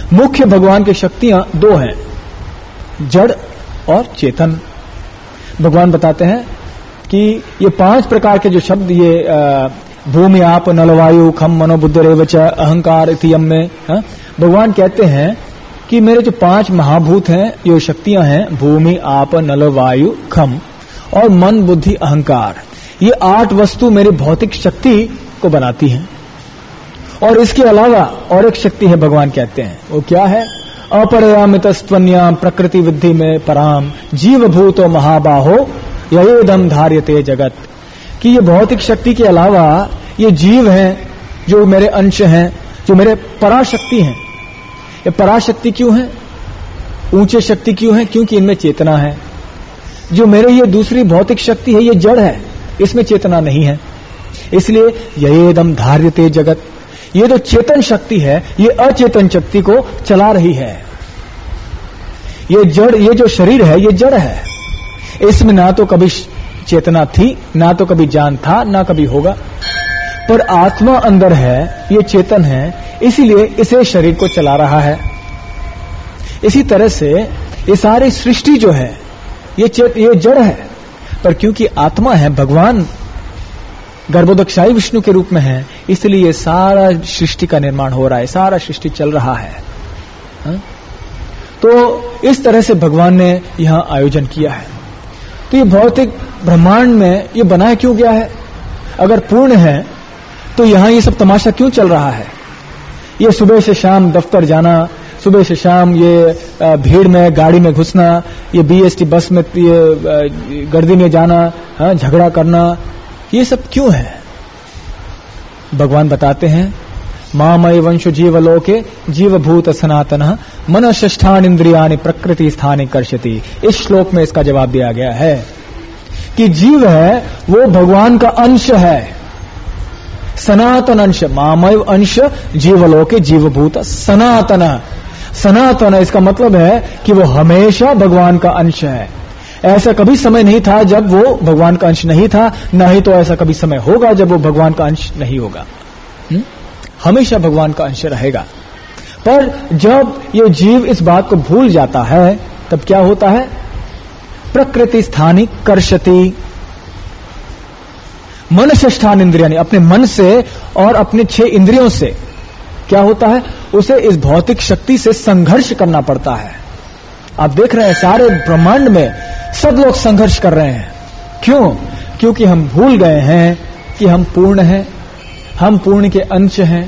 मुख्य भगवान की शक्तियां दो हैं, जड़ और चेतन। भगवान बताते हैं कि ये 5 प्रकार के जो शब्द, ये भूमि आप नल वायु खम मनो बुद्धि रेवच अहंकार इतियम में, भगवान कहते हैं कि मेरे जो 5 महाभूत हैं, ये शक्तियां हैं, भूमि आप नल वायु खम और मन बुद्धि अहंकार, ये 8 वस्तु मेरी भौतिक शक्ति को बनाती हैं। और इसके अलावा और एक शक्ति है, भगवान कहते हैं, वो क्या है? अपरयामितस्त्वन्याम प्रकृति विद्धि में पराम जीव भूतो महाबाहो ययेदम धार्यते जगत, कि ये भौतिक शक्ति के अलावा ये जीव हैं जो मेरे अंश हैं, जो मेरे पराशक्ति हैं। ये पराशक्ति क्यों है, ऊंचे शक्ति क्यों है? क्योंकि इनमें चेतना है। जो मेरे ये दूसरी भौतिक शक्ति है, ये जड़ है, इसमें चेतना नहीं है, इसलिए ययेदम धार्यते जगत। ये जो चेतन शक्ति है, ये अचेतन शक्ति को चला रही है। ये जड़, ये जो शरीर है, ये जड़ है, इसमें ना तो कभी चेतना थी, ना तो कभी जान था, ना कभी होगा, पर आत्मा अंदर है, ये चेतन है, इसीलिए इसे शरीर को चला रहा है। इसी तरह से ये सारी सृष्टि जो है, ये जड़ है, पर क्योंकि आत्मा है, भगवान गर्भोदकशाही विष्णु के रूप में है, इसलिए सारा सृष्टि का निर्माण हो रहा है, सारा सृष्टि चल रहा है। तो इस तरह से भगवान ने यहां आयोजन किया है। तो ये भौतिक ब्रह्मांड में ये बनाया क्यों गया है? अगर पूर्ण है तो यहां ये सब तमाशा क्यों चल रहा है? ये सुबह से शाम दफ्तर जाना, सुबह से शाम ये भीड़ में गाड़ी में घुसना, ये बीएसटी बस में ये गर्दी में जाना, झगड़ा करना, ये सब क्यों है? भगवान बताते हैं, मामय वंश जीवलोके जीवभूत सनातन मन षष्ठान इंद्रियानि प्रकृति स्थाने कर्षति। इस श्लोक में इसका जवाब दिया गया है कि जीव है वो भगवान का अंश है, सनातन अंश, मामय अंश जीवलोके जीवभूत सनातन। सनातन इसका मतलब है कि वो हमेशा भगवान का अंश है। ऐसा कभी समय नहीं था जब वो भगवान का अंश नहीं था, ना ही तो ऐसा कभी समय होगा जब वो भगवान का अंश नहीं होगा। हमेशा भगवान का अंश रहेगा। पर जब ये जीव इस बात को भूल जाता है, तब क्या होता है? प्रकृति स्थानी कर्षति। मन षष्ठान इंद्रियानि, अपने मन से और अपने 6 इंद्रियों से क्या होता है? उसे इस भौतिक शक्ति से संघर्ष करना पड़ता है। आप देख रहे हैं सारे ब्रह्मांड में सब लोग संघर्ष कर रहे हैं। क्यों? क्योंकि हम भूल गए हैं कि हम पूर्ण हैं, हम पूर्ण के अंश हैं।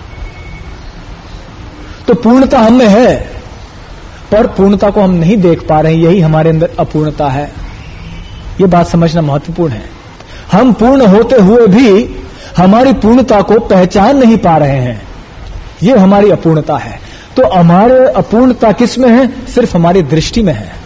तो पूर्णता हम में है, पर पूर्णता को हम नहीं देख पा रहे हैं, यही हमारे अंदर अपूर्णता है। यह बात समझना महत्वपूर्ण है। हम पूर्ण होते हुए भी हमारी पूर्णता को पहचान नहीं पा रहे हैं, यह हमारी अपूर्णता है। तो हमारे अपूर्णता किस में है? सिर्फ हमारी दृष्टि में है।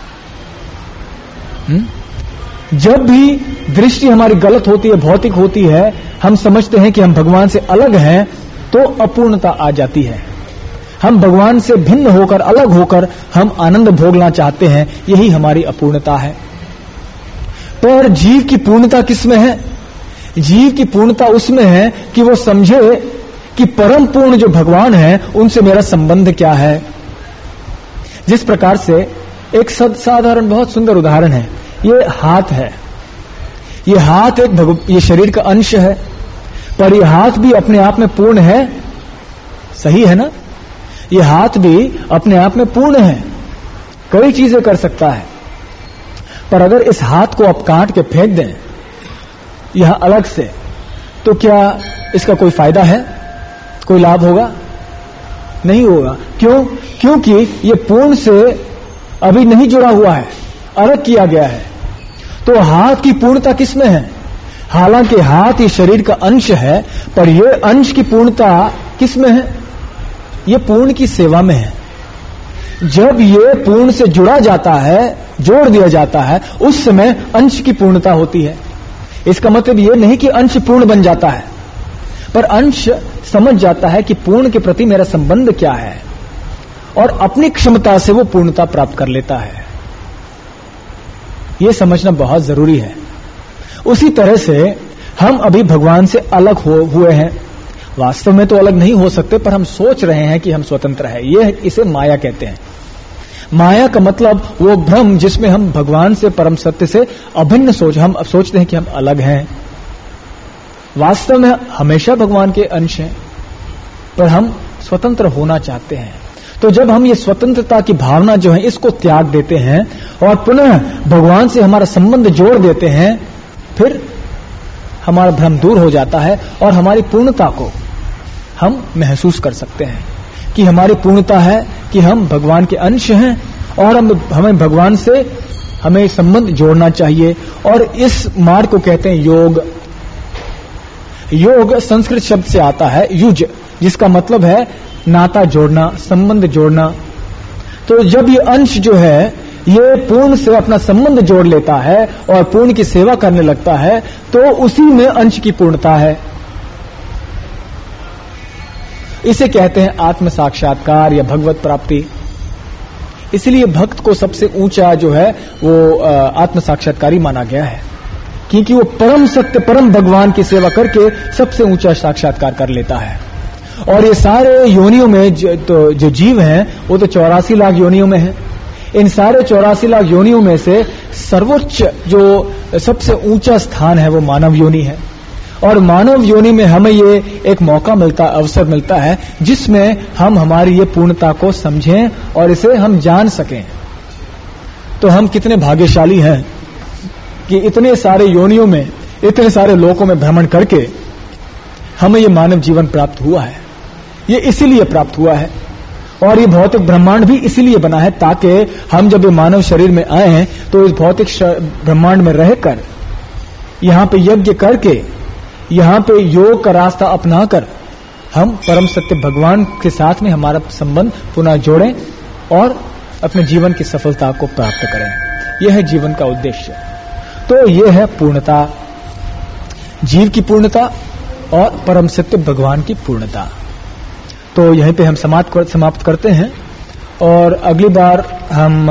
जब भी दृष्टि हमारी गलत होती है, भौतिक होती है, हम समझते हैं कि हम भगवान से अलग हैं, तो अपूर्णता आ जाती है। हम भगवान से भिन्न होकर, अलग होकर हम आनंद भोगना चाहते हैं, यही हमारी अपूर्णता है। पर जीव की पूर्णता किसमें है? जीव की पूर्णता उसमें है कि वो समझे कि परम पूर्ण जो भगवान है, उनसे मेरा संबंध क्या है। जिस प्रकार से एक साधारण बहुत सुंदर उदाहरण है, ये हाथ है। ये हाथ ये शरीर का अंश है, पर ये हाथ भी अपने आप में पूर्ण है, सही है ना? ये हाथ भी अपने आप में पूर्ण है, कई चीजें कर सकता है। पर अगर इस हाथ को आप काट के फेंक दें यहां अलग से, तो क्या इसका कोई फायदा है? कोई लाभ होगा? नहीं होगा। क्यों? क्योंकि ये पूर्ण से अभी नहीं जुड़ा हुआ है, अलग किया गया है। तो हाथ की पूर्णता किसमें है? हालांकि हाथ ये शरीर का अंश है, पर यह अंश की पूर्णता किसमें है? ये पूर्ण की सेवा में है। जब ये पूर्ण से जुड़ा जाता है, जोड़ दिया जाता है, उस समय अंश की पूर्णता होती है। इसका मतलब ये नहीं कि अंश पूर्ण बन जाता है, पर अंश समझ जाता है कि पूर्ण के प्रति मेरा संबंध क्या है, और अपनी क्षमता से वो पूर्णता प्राप्त कर लेता है। ये समझना बहुत जरूरी है। उसी तरह से हम अभी भगवान से अलग हुए हैं, वास्तव में तो अलग नहीं हो सकते, पर हम सोच रहे हैं कि हम स्वतंत्र हैं। ये इसे माया कहते हैं। माया का मतलब वो भ्रम जिसमें हम भगवान से, परम सत्य से अभिन्न हम सोचते हैं कि हम अलग हैं। वास्तव में हमेशा भगवान के अंश हैं, पर हम स्वतंत्र होना चाहते हैं। तो जब हम ये स्वतंत्रता की भावना जो है इसको त्याग देते हैं और पुनः भगवान से हमारा संबंध जोड़ देते हैं, फिर हमारा भ्रम दूर हो जाता है और हमारी पूर्णता को हम महसूस कर सकते हैं कि हमारी पूर्णता है कि हम भगवान के अंश हैं और हमें भगवान से हमें संबंध जोड़ना चाहिए। और इस मार्ग को कहते हैं योग। योग संस्कृत शब्द से आता है युज, जिसका मतलब है नाता जोड़ना, संबंध जोड़ना। तो जब ये अंश जो है ये पूर्ण से अपना संबंध जोड़ लेता है और पूर्ण की सेवा करने लगता है, तो उसी में अंश की पूर्णता है। इसे कहते हैं आत्म साक्षात्कार या भगवत प्राप्ति। इसलिए भक्त को सबसे ऊंचा जो है वो आत्म साक्षात्कारी माना गया है, क्योंकि वो परम सत्य, परम भगवान की सेवा करके सबसे ऊंचा साक्षात्कार कर लेता है। और ये सारे योनियों में जो जीव हैं वो तो 84 लाख योनियों में हैं। इन सारे 84 लाख योनियों में से सर्वोच्च जो सबसे ऊंचा स्थान है वो मानव योनि है। और मानव योनि में हमें ये एक मौका मिलता, अवसर मिलता है जिसमें हम हमारी ये पूर्णता को समझें और इसे हम जान सकें। तो हम कितने भाग्यशाली हैं कि इतने सारे योनियों में, इतने सारे लोकों में भ्रमण करके हमें ये मानव जीवन प्राप्त हुआ है। ये इसीलिए प्राप्त हुआ है और ये भौतिक ब्रह्मांड भी इसीलिए बना है ताकि हम जब ये मानव शरीर में आए हैं तो इस भौतिक ब्रह्मांड में रहकर, यहां पे यज्ञ करके, यहां पे योग का रास्ता अपनाकर हम परम सत्य भगवान के साथ में हमारा संबंध पुनः जोड़ें और अपने जीवन की सफलता को प्राप्त करें। यह है जीवन का उद्देश्य। तो यह है पूर्णता, जीव की पूर्णता और परम सत्य भगवान की पूर्णता। तो यहीं पे हम समाप्त करते हैं और अगली बार हम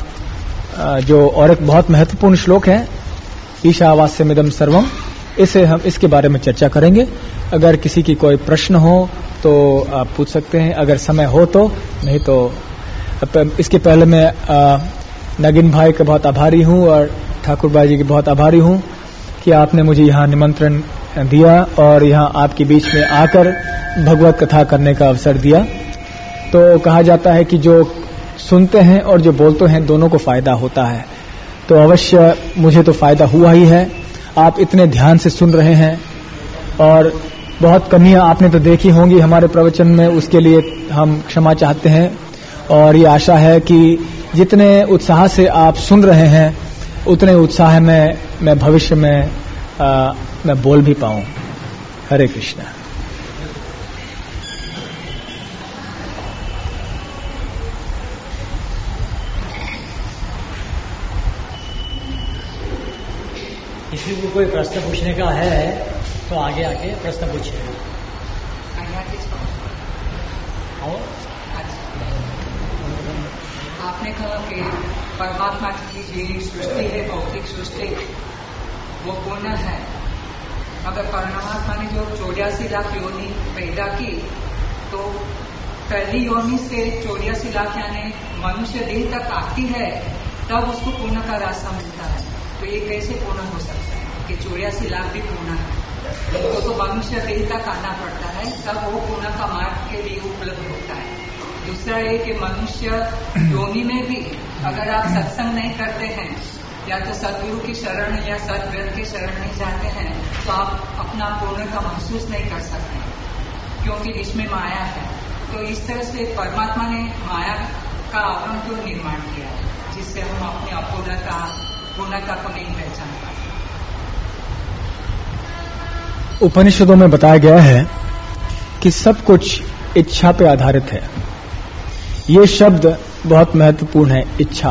जो और एक बहुत महत्वपूर्ण श्लोक है ईशावास्यमिदं सर्वम, इसे हम इसके बारे में चर्चा करेंगे। अगर किसी की कोई प्रश्न हो तो आप पूछ सकते हैं, अगर समय हो तो, नहीं तो इसके पहले मैं नगिन भाई का बहुत आभारी हूं और ठाकुर भाई जी की बहुत आभारी हूं कि आपने मुझे यहाँ निमंत्रण दिया और यहाँ आपके बीच में आकर भगवत कथा करने का अवसर दिया। तो कहा जाता है कि जो सुनते हैं और जो बोलते हैं दोनों को फायदा होता है। तो अवश्य मुझे तो फायदा हुआ ही है। आप इतने ध्यान से सुन रहे हैं और बहुत कमियां आपने तो देखी होंगी हमारे प्रवचन में, उसके लिए हम क्षमा चाहते हैं। और ये आशा है कि जितने उत्साह से आप सुन रहे हैं उतने उत्साह में मैं भविष्य में मैं बोल भी पाऊं। हरे कृष्णा। किसी को कोई प्रश्न पूछने का है तो आगे आके प्रश्न पूछिए। आपने कहा कि परमात्मा की जो सृष्टि है, भौतिक सृष्टि, वो पूर्ण है। अगर परमात्मा ने जो 84 लाख योनि पैदा की तो पहली योनि से 84 लाख यानी मनुष्य देह तक आती है, तब उसको पूर्ण का रास्ता मिलता है। तो ये कैसे पूर्ण हो सकता है कि 84 लाख भी पूर्ण है? तो मनुष्य देह तक आना पड़ता है, तब वो पूर्ण का मार्ग के लिए उपलब्ध होता है। दूसरा ये कि मनुष्य योनि में भी अगर आप सत्संग नहीं करते हैं या तो सदगुरु की शरण या सदग्रंथ की शरण नहीं जाते हैं तो आप अपना पूर्ण का महसूस नहीं कर सकते, क्योंकि इसमें माया है। तो इस तरह से परमात्मा ने माया का आवरण क्यों निर्माण किया है, जिससे हम अपनी पूर्णता को नहीं पहचान पाते। उपनिषदों में बताया गया है कि सब कुछ इच्छा पे आधारित है। ये शब्द बहुत महत्वपूर्ण है, इच्छा।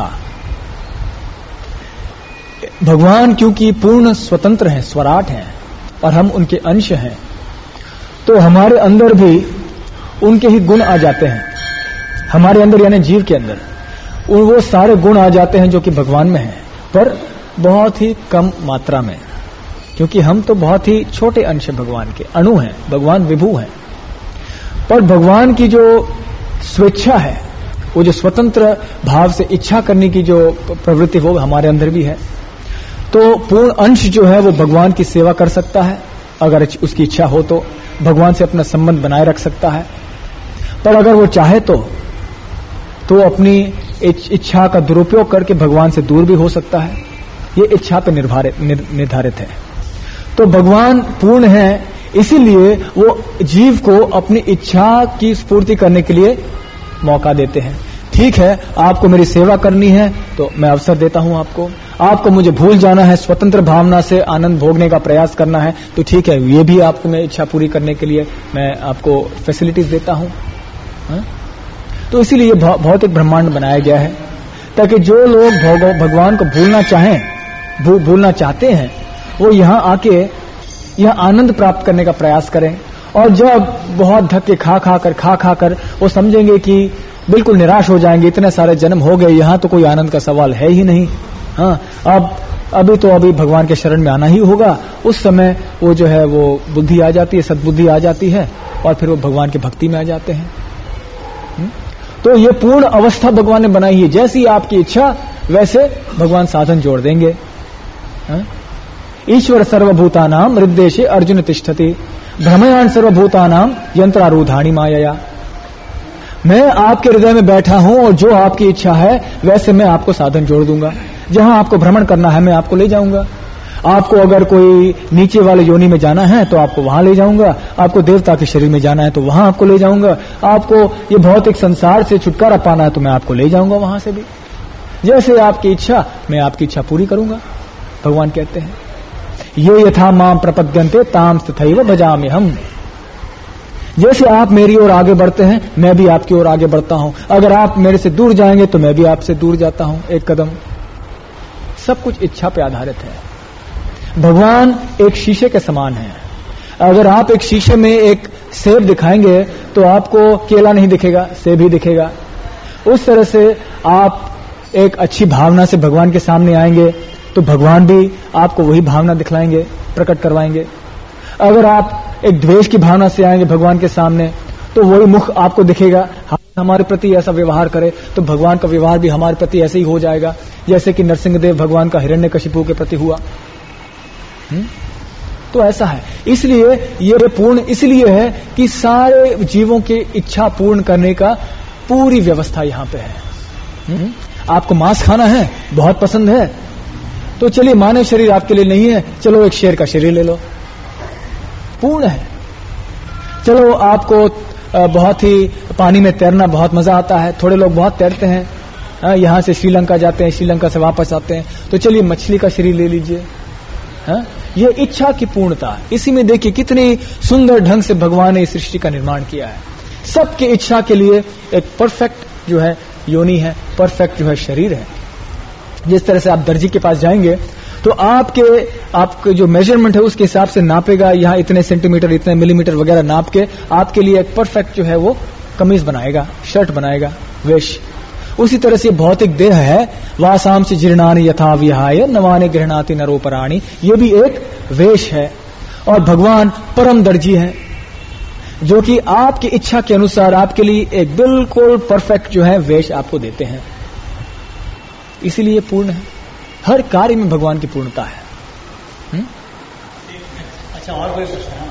भगवान क्योंकि पूर्ण स्वतंत्र हैं, स्वराट हैं और हम उनके अंश हैं, तो हमारे अंदर भी उनके ही गुण आ जाते हैं। हमारे अंदर यानी जीव के अंदर वो सारे गुण आ जाते हैं जो कि भगवान में हैं, पर बहुत ही कम मात्रा में, क्योंकि हम तो बहुत ही छोटे अंश भगवान के, अणु हैं, भगवान विभू हैं। पर भगवान की जो स्वेच्छा है, वो जो स्वतंत्र भाव से इच्छा करने की जो प्रवृत्ति वो हमारे अंदर भी है। तो पूर्ण अंश जो है वो भगवान की सेवा कर सकता है, अगर उसकी इच्छा हो तो भगवान से अपना संबंध बनाए रख सकता है। पर अगर वो चाहे तो अपनी इच्छा का दुरुपयोग करके भगवान से दूर भी हो सकता है। ये इच्छा पर निर्धारित है। तो भगवान पूर्ण है, इसीलिए वो जीव को अपनी इच्छा की स्फूर्ति करने के लिए मौका देते हैं। ठीक है, आपको मेरी सेवा करनी है तो मैं अवसर देता हूं आपको मुझे भूल जाना है, स्वतंत्र भावना से आनंद भोगने का प्रयास करना है, तो ठीक है, ये भी आपको मैं इच्छा पूरी करने के लिए मैं आपको फैसिलिटीज देता हूं। तो इसीलिए भौतिक ब्रह्मांड बनाया गया है, ताकि जो लोग भगवान को भूलना चाहते हैं, वो यहाँ आके यहाँ आनंद प्राप्त करने का प्रयास करें। और जब बहुत धक्के खा कर वो समझेंगे कि बिल्कुल निराश हो जाएंगे, इतने सारे जन्म हो गए, यहाँ तो कोई आनंद का सवाल है ही नहीं। हाँ, अभी भगवान के शरण में आना ही होगा। उस समय वो जो है वो बुद्धि आ जाती है, सद्बुद्धि आ जाती है, और फिर वो भगवान की भक्ति में आ जाते हैं। तो ये पूर्ण अवस्था भगवान ने बनाई है। जैसी आपकी इच्छा वैसे भगवान साधन जोड़ देंगे। ईश्वर सर्वभूतानाम हृदयेशे अर्जुन तिष्ठति भ्रमयान सर्वभूतानाम यंत्रारूढ़ाणि मायया। मैं आपके हृदय में बैठा हूं और जो आपकी इच्छा है वैसे मैं आपको साधन जोड़ दूंगा। जहां आपको भ्रमण करना है मैं आपको ले जाऊंगा। आपको अगर कोई नीचे वाले योनि में जाना है तो आपको वहां ले जाऊंगा। आपको देवता के शरीर में जाना है तो वहां आपको ले जाऊंगा। आपको ये भौतिक संसार से छुटकारा पाना है तो मैं आपको ले जाऊंगा वहां से भी। जैसे आपकी इच्छा, मैं आपकी इच्छा पूरी करूंगा। भगवान कहते हैं ये यथा माम प्रपद्यन्ते ताम तथैव भजामि हम। जैसे आप मेरी ओर आगे बढ़ते हैं मैं भी आपकी ओर आगे बढ़ता हूं। अगर आप मेरे से दूर जाएंगे तो मैं भी आपसे दूर जाता हूं एक कदम। सब कुछ इच्छा पे आधारित है। भगवान एक शीशे के समान है। अगर आप एक शीशे में एक सेब दिखाएंगे तो आपको केला नहीं दिखेगा, सेब ही दिखेगा। उस तरह से आप एक अच्छी भावना से भगवान के सामने आएंगे तो भगवान भी आपको वही भावना दिखलाएंगे, प्रकट करवाएंगे। अगर आप एक द्वेष की भावना से आएंगे भगवान के सामने तो वही मुख आपको दिखेगा। हमारे प्रति ऐसा व्यवहार करे तो भगवान का व्यवहार भी हमारे प्रति ऐसे ही हो जाएगा, जैसे कि नरसिंहदेव भगवान का हिरण्यकशिपु के प्रति हुआ। तो ऐसा है। इसलिए ये पूर्ण इसलिए है कि सारे जीवों की इच्छा पूर्ण करने का पूरी व्यवस्था यहां पे है। आपको मांस खाना है, बहुत पसंद है, तो चलिए मानव शरीर आपके लिए नहीं है, चलो एक शेर का शरीर ले लो, पूर्ण है। चलो आपको बहुत ही पानी में तैरना बहुत मजा आता है, थोड़े लोग बहुत तैरते हैं, यहां से श्रीलंका जाते हैं, श्रीलंका से वापस आते हैं, तो चलिए मछली का शरीर ले लीजिए। ये इच्छा की पूर्णता। इसी में देखिए कितनी सुंदर ढंग से भगवान ने इस सृष्टि का निर्माण किया है। सबके इच्छा के लिए एक परफेक्ट जो है योनि है, परफेक्ट जो है शरीर है। जिस तरह से आप दर्जी के पास जाएंगे तो आपके जो मेजरमेंट है उसके हिसाब से नापेगा, यहाँ इतने सेंटीमीटर इतने मिलीमीटर वगैरह नाप के आपके लिए एक परफेक्ट जो है वो कमीज बनाएगा, शर्ट बनाएगा, वेश। उसी तरह से भौतिक देह है, वासाम से जीर्णानि यथा विहाय नवानि गृह्णाति नरोपराणि, ये भी एक वेश है। और भगवान परम दर्जी है जो कि आपकी इच्छा के अनुसार आपके लिए एक बिल्कुल परफेक्ट जो है वेश आपको देते हैं। इसीलिए पूर्ण है। हर कार्य में भगवान की पूर्णता है। अच्छा, और कोई प्रश्न है?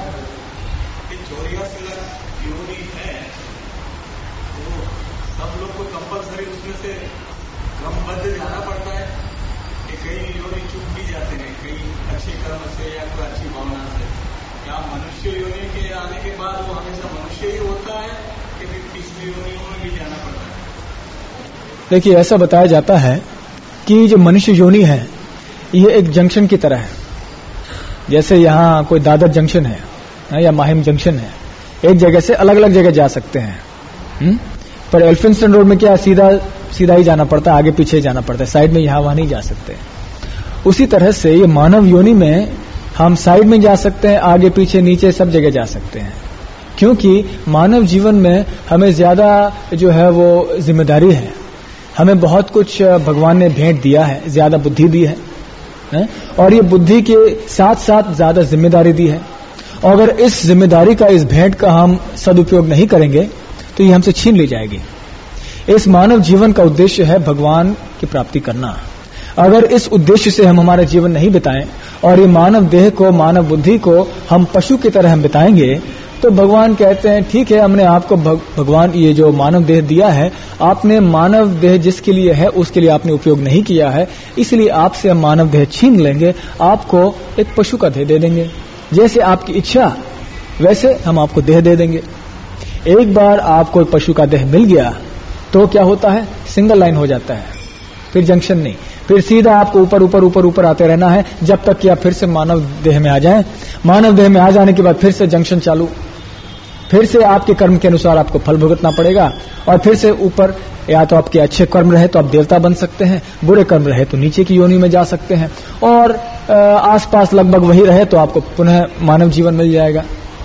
योनि है तो सब लोग को कंपल्सरी उसमें से क्रमबद्ध जाना पड़ता है कि कई योनि चूक भी जाते हैं, कई अच्छे कर्म से या कोई अच्छी भावना से। क्या मनुष्य योनि के आने के बाद वो हमेशा मनुष्य ही होता है कि फिर तीसरी योनियों में भी जाना पड़ता है? देखिए, ऐसा बताया जाता है कि जो मनुष्य योनि है ये एक जंक्शन की तरह है। जैसे यहाँ कोई दादर जंक्शन है या माहिम जंक्शन है, एक जगह से अलग अलग जगह जा सकते हैं। पर एल्फिंस्टन रोड में क्या सीधा ही जाना पड़ता है, आगे पीछे जाना पड़ता है, साइड में यहाँ वहां नहीं जा सकते। उसी तरह से ये मानव योनि में हम साइड में जा सकते हैं, आगे पीछे नीचे सब जगह जा सकते हैं। क्योंकि मानव जीवन में हमें ज्यादा जो है वो जिम्मेदारी है। हमें बहुत कुछ भगवान ने भेंट दिया है, ज्यादा बुद्धि दी है, और ये बुद्धि के साथ साथ ज्यादा जिम्मेदारी दी है। और अगर इस जिम्मेदारी का, इस भेंट का हम सदुपयोग नहीं करेंगे तो ये हमसे छीन ली जाएगी। इस मानव जीवन का उद्देश्य है भगवान की प्राप्ति करना। अगर इस उद्देश्य से हम हमारा जीवन नहीं बिताएं और ये मानव देह को, मानव बुद्धि को हम पशु की तरह हम बिताएंगे, तो भगवान कहते हैं ठीक है, हमने आपको भगवान ये जो मानव देह दिया है, आपने मानव देह जिसके लिए है उसके लिए आपने उपयोग नहीं किया है, इसलिए आपसे हम मानव देह छीन लेंगे, आपको एक पशु का देह दे देंगे। जैसे आपकी इच्छा वैसे हम आपको देह दे देंगे। एक बार आपको पशु का देह मिल गया तो क्या होता है, सिंगल लाइन हो जाता है, फिर जंक्शन नहीं, फिर सीधा आपको ऊपर ऊपर ऊपर ऊपर आते रहना है जब तक कि आप फिर से मानव देह में आ जाएं। मानव देह में आ जाने के बाद फिर से जंक्शन चालू, फिर से आपके कर्म के अनुसार आपको फल भुगतना पड़ेगा और फिर से ऊपर, या तो आपके अच्छे कर्म रहे तो आप देवता बन सकते हैं, बुरे कर्म रहे तो नीचे की योनि में जा सकते हैं, और आसपास लगभग वही रहे तो आपको पुनः मानव जीवन मिल जाएगा।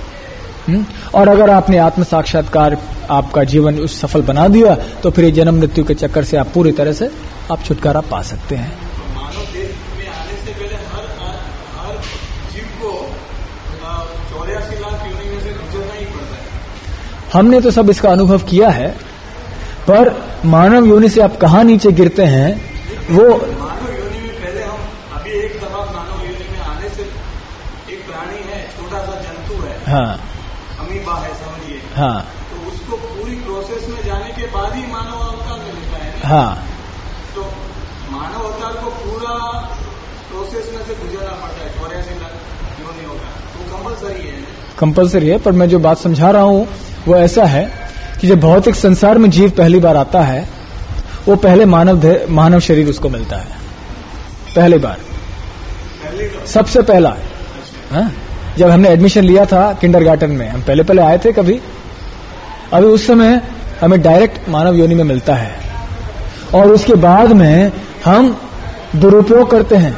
और अगर आपने आत्म साक्षात्कार, आपका जीवन उस सफल बना दिया तो फिर जन्म मृत्यु के चक्कर से आप पूरी तरह से आप छुटकारा पा सकते हैं। मानव देह में आने से पहले हर जीव को 84 लाख योनि में से गुजरना ही पड़ता है। हमने तो सब इसका अनुभव किया है, पर मानव योनि से आप कहाँ नीचे गिरते हैं वो मानव योनि में पहले हम अभी एक दफा मानव योनि में आने से एक प्राणी है, छोटा सा जंतु है, हाँ अमीबा है समझिए, हाँ, तो उसको पूरी प्रोसेस में जाने के बाद ही मानव अवतार मिलता है। हाँ, तो मानव अवतार को पूरा प्रोसेस में से गुजरना पड़ता है, 84 लाख योनि होगा, वो कंपलसरी है। कंपलसरी है, पर मैं जो बात समझा रहा हूँ वो ऐसा है कि जब भौतिक संसार में जीव पहली बार आता है, वो पहले मानव शरीर उसको मिलता है, पहली बार, सबसे पहला। हाँ? जब हमने एडमिशन लिया था किंडरगार्टन में, हम पहले पहले आए थे कभी, अभी उस समय हमें डायरेक्ट मानव योनि में मिलता है और उसके बाद में हम दुरुपयोग करते हैं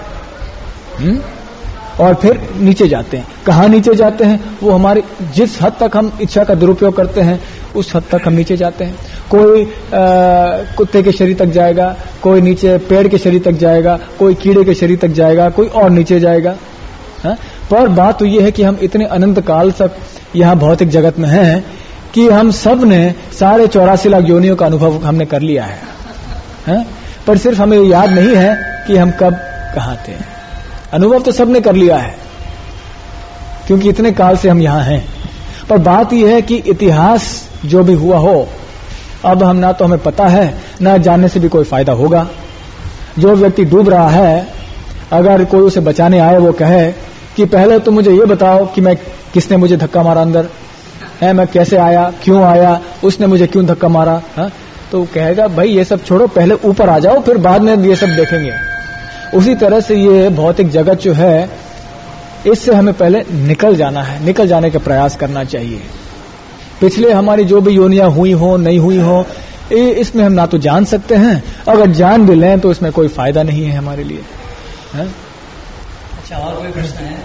और फिर नीचे जाते हैं। कहाँ नीचे जाते हैं, वो हमारी जिस हद तक हम इच्छा का दुरुपयोग करते हैं उस हद तक हम नीचे जाते हैं। कोई कुत्ते के शरीर तक जाएगा, कोई नीचे पेड़ के शरीर तक जाएगा, कोई कीड़े के शरीर तक जाएगा, कोई और नीचे जाएगा। हाँ? पर बात तो ये है कि हम इतने अनंत काल तक यहाँ भौतिक जगत में हैं कि हम सब ने सारे 84 लाख योनियों का अनुभव हमने कर लिया है। हाँ? पर सिर्फ हमें याद नहीं है कि हम कब कहाँ थे। अनुभव तो सबने कर लिया है क्योंकि इतने काल से हम यहाँ हैं। पर बात यह है कि इतिहास जो भी हुआ हो, अब हम ना तो हमें पता है, ना जानने से भी कोई फायदा होगा। जो व्यक्ति डूब रहा है, अगर कोई उसे बचाने आए, वो कहे कि पहले तो मुझे ये बताओ कि मैं किसने मुझे धक्का मारा अंदर है, मैं कैसे आया, क्यों आया, उसने मुझे क्यों धक्का मारा। हा? तो कहेगा भाई ये सब छोड़ो, पहले ऊपर आ जाओ, फिर बाद में ये सब देखेंगे। उसी तरह से ये भौतिक जगत जो है, इससे हमें पहले निकल जाना है, निकल जाने का प्रयास करना चाहिए। पिछले हमारी जो भी योनियां हुई हो, नहीं हुई हो, इसमें हम ना तो जान सकते हैं, अगर जान भी लें तो इसमें कोई फायदा नहीं है हमारे लिए। है? अच्छा, और कोई प्रश्न है?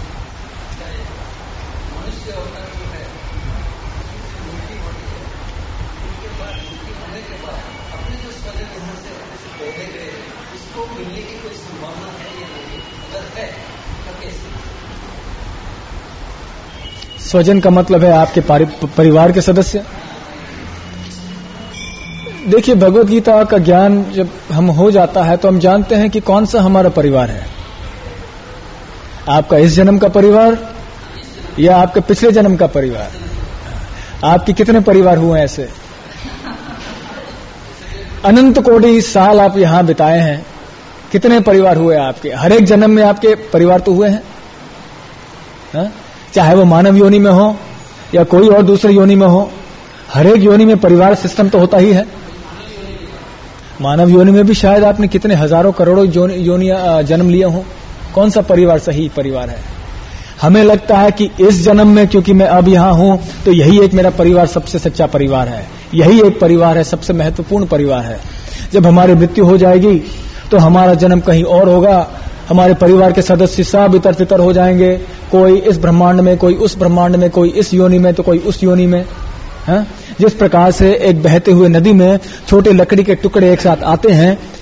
मनुष्य अवतार जो है, होने के बाद अपने जो स्वजन यहाँ से पौधे गए, उसको मिलने की कोई संभावना है या नहीं? अगर है तो कैसे? स्वजन का मतलब है आपके परिवार के सदस्य। देखिए, भगवत गीता का ज्ञान जब हम हो जाता है तो हम जानते हैं कि कौन सा हमारा परिवार है। आपका इस जन्म का परिवार या आपके पिछले जन्म का परिवार। आपके कितने परिवार हुए ऐसे? अनंत कोटि साल आप यहां बिताए हैं, कितने परिवार हुए आपके? हर एक जन्म में आपके परिवार तो हुए हैं। हा? चाहे वो मानव योनि में हो या कोई और दूसरी योनि में हो, हर एक योनि में परिवार सिस्टम तो होता ही है। मानव योनि में भी शायद आपने कितने हजारों करोड़ों योनियां जन्म लिए हों। कौन सा परिवार सही परिवार है? हमें लगता है कि इस जन्म में क्योंकि मैं अब यहां हूं तो यही एक मेरा परिवार सबसे सच्चा परिवार है, यही एक परिवार है, सबसे महत्वपूर्ण परिवार है। जब हमारी मृत्यु हो जाएगी तो हमारा जन्म कहीं और होगा, हमारे परिवार के सदस्य सब इतर तितर हो जाएंगे, कोई इस ब्रह्मांड में, कोई उस ब्रह्मांड में, कोई इस योनि में तो कोई उस योनि में। है? जिस प्रकार से एक बहते हुए नदी में छोटे लकड़ी के टुकड़े एक साथ आते हैं,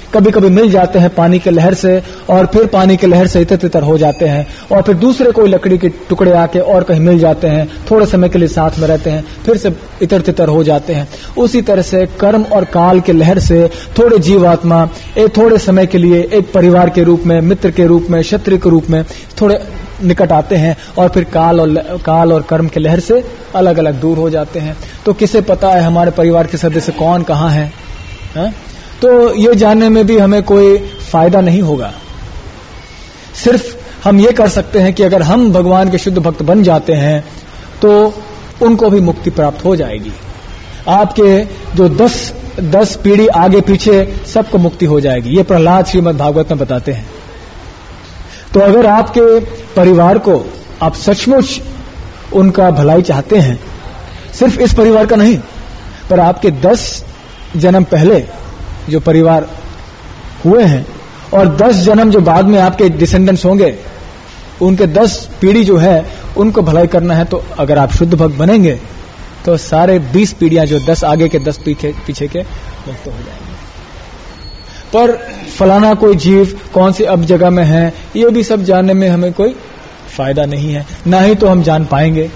कभी कभी मिल जाते हैं पानी के लहर से, और फिर पानी के लहर से इतर तितर हो जाते हैं, और फिर दूसरे कोई लकड़ी के टुकड़े आके और कहीं मिल जाते हैं, थोड़े समय के लिए साथ में रहते हैं, फिर से इतर तितर हो जाते हैं। उसी तरह से कर्म और काल के लहर से थोड़े जीवात्मा एक थोड़े समय के लिए एक परिवार के रूप में, मित्र के रूप में, शत्रु के रूप में थोड़े निकट आते हैं, और फिर काल और कर्म के लहर से अलग अलग दूर हो जाते हैं। तो किसे पता है हमारे परिवार के सदस्य कौन कहाँ है? तो ये जानने में भी हमें कोई फायदा नहीं होगा। सिर्फ हम ये कर सकते हैं कि अगर हम भगवान के शुद्ध भक्त बन जाते हैं तो उनको भी मुक्ति प्राप्त हो जाएगी। आपके जो 10 पीढ़ी आगे पीछे सबको मुक्ति हो जाएगी। ये प्रहलाद श्रीमद् भागवत में बताते हैं। तो अगर आपके परिवार को आप सचमुच उनका भलाई चाहते हैं, सिर्फ इस परिवार का नहीं, पर आपके 10 जन्म पहले जो परिवार हुए हैं और 10 जन्म जो बाद में आपके डिसेंडेंट्स होंगे, उनके 10 पीढ़ी जो है उनको भलाई करना है, तो अगर आप शुद्ध भक्त बनेंगे तो सारे 20 पीढ़ियां जो 10 आगे के 10 पीछे के मुक्त हो जाएंगे। पर फलाना कोई जीव कौन सी अब जगह में है, ये भी सब जानने में हमें कोई फायदा नहीं है, ना ही तो हम जान पाएंगे।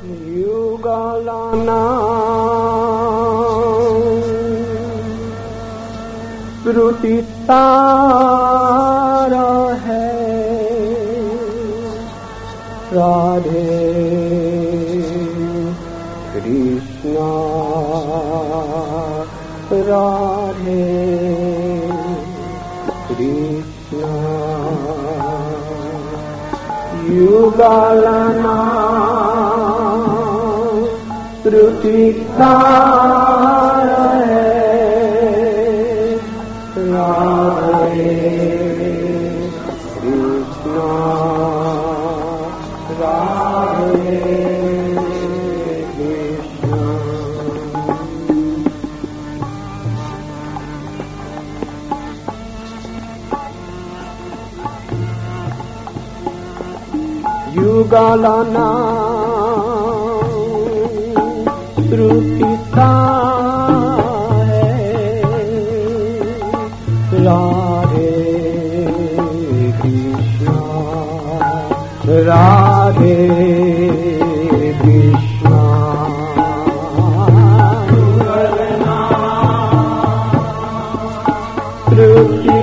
श्रुति तारा है राधे कृष्णा राधे कृष्णा युगलना श्रुति तारा है राधे कृष्णा राधे कृष्णा युगलना श्रुति राधे कृष्णा राधे कृष्णा श्रुति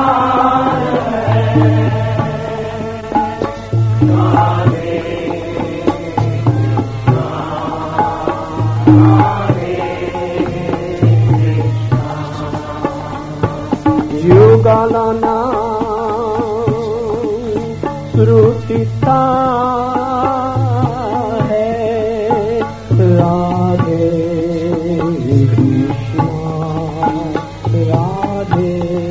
युगलना श्रुति है राधे कृष्णा राधे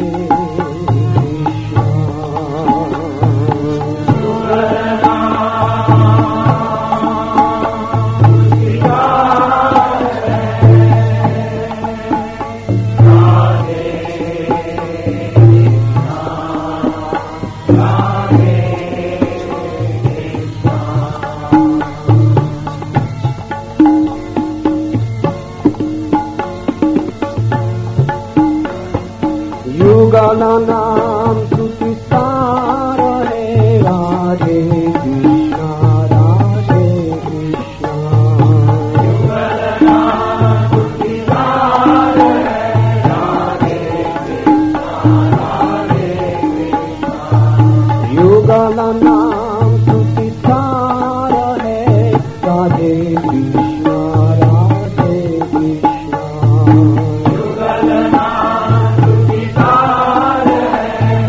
नाम श्रुति तारा है राधे कृष्णा राधे कृष्णा श्रुति तारा है राधे कृष्णा राधे कृष्णा युगल नाम श्रुति तारा है राधे कृष्णा राधे कृष्णा युगल नाम श्रुति तारा है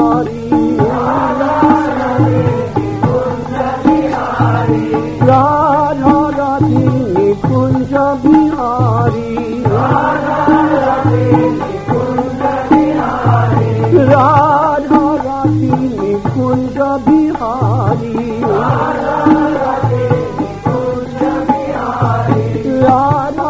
बिहारी राधा राधे निकुंज बिहारी राधा राधे निकुंज बिहारी राधा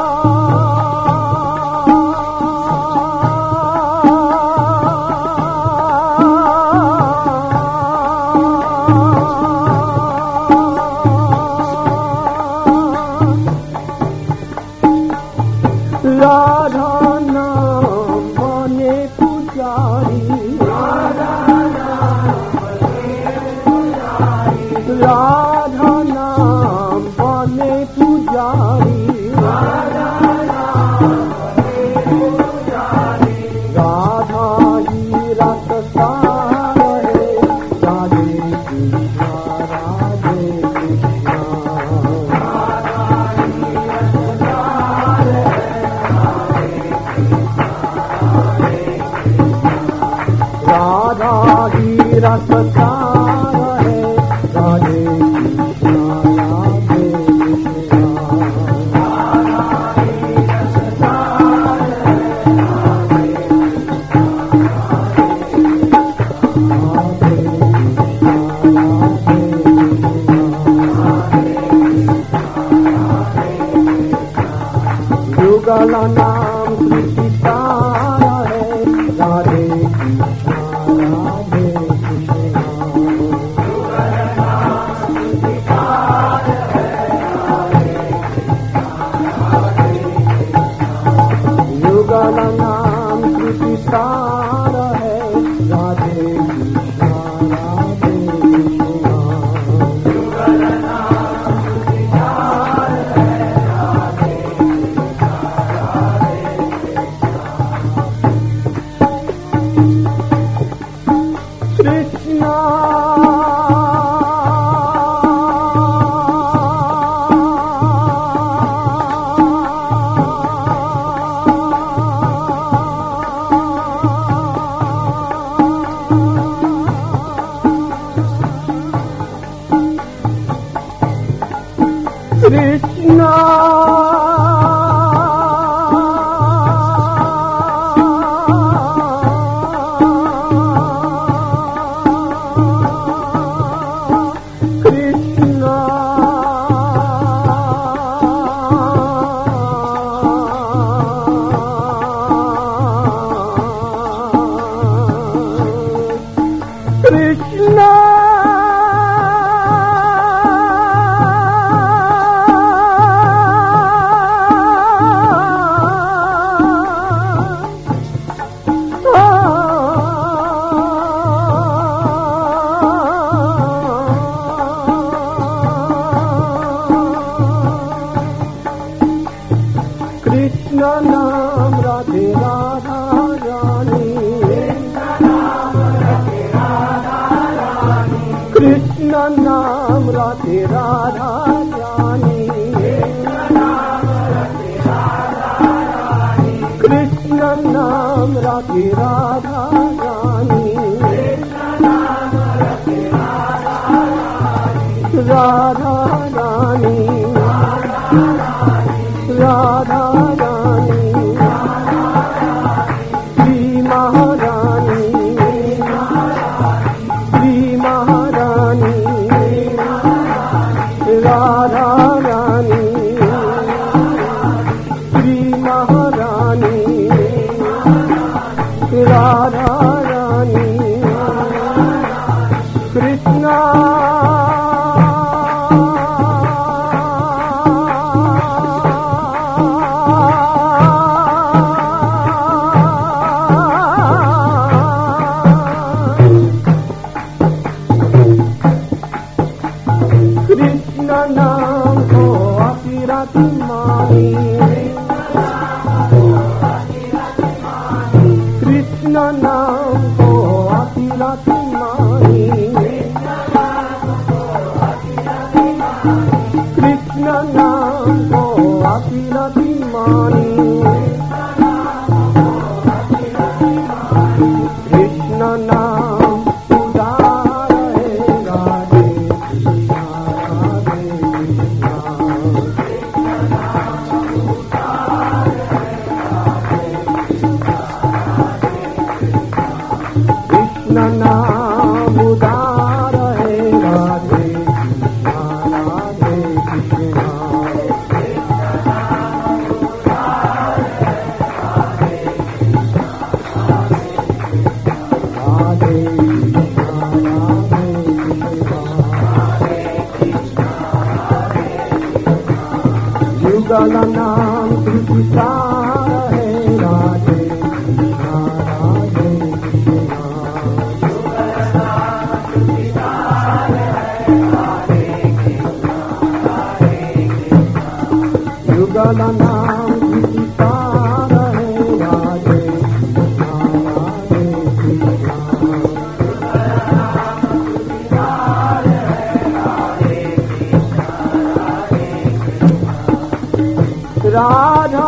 राधा नाम बने पुजारी राधा नाम बने पुजारी राधा ही रस सार है राधे कृष्णा राधा ही रस सार है राधे युगल नाम कृष्ण सारा है राधे युगल नाम कृष्ण सारा है राधे कृष्णा कृष्णा कृष्ण नाम राधे राधा रानी कृष्ण नाम राधे राधा रानी कृष्ण नाम राधे राधा रानी राधा रानी राधा रानी श्री महारानी श्री महारानी राधा रानी श्री महारानी राधा रानी कृष्णा कृष्ण नाम को अतिरथ मानी कृष्ण नाम को अतिरथ मानी कृष्ण नाम को अतिरथ मानी कृष्ण नाम युगल नाम कृति सार है राधे कृष्णा राधे कृष्णा युगल नाम कृति सार है राधे कृष्णा राधे कृष्णा राधा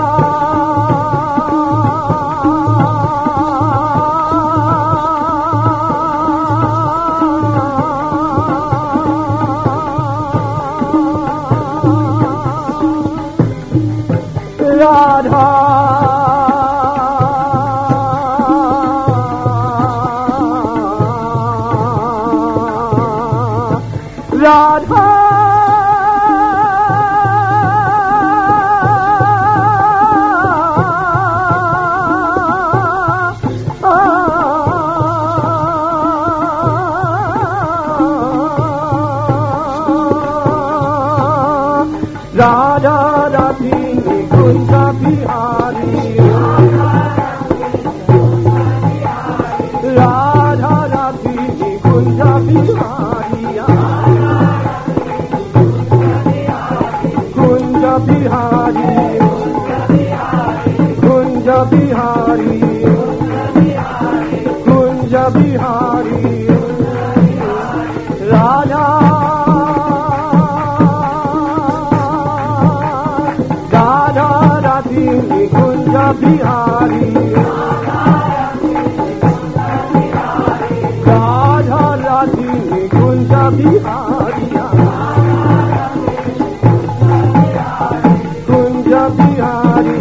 राधा राधा राधा राधी कुंज बिहारी राधा राधी कुंज बिहारी कुंज बिहारी कुंज बिहारी कुंज बिहारी राधा कुंज बिहारी राधा राधी कुंज बिहारी कुंज बिहारी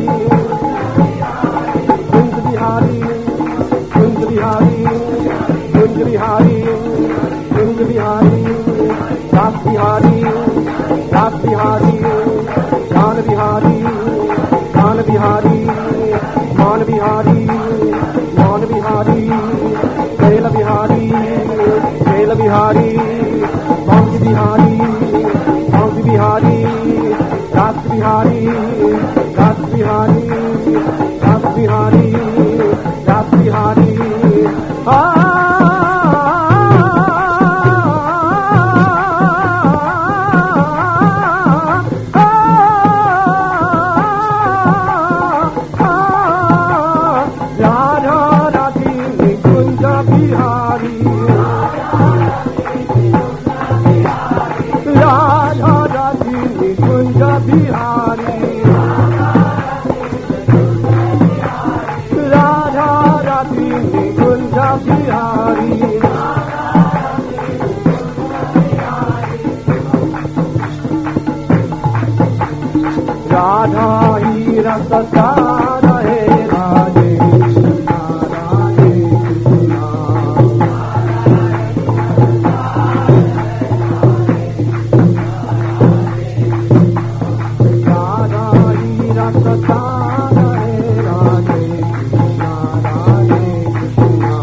कुंज बिहारी कुंज बिहारी कुंज बिहारी कुंज बिहारी रास बिहारी रास बिहारी ज्ञान बिहारी मान बिहारी मान बिहारी मान बिहारी कैल बिहारी कैल बिहारी बांस बिहारी बांस बिहारी रास बिहारी रास बिहारी रास बिहारी रास बिहारी राधा ही रस सार है राधे कृष्णा राधे कृष्णा राधा ही रस सार है राधे कृष्णा राधे कृष्णा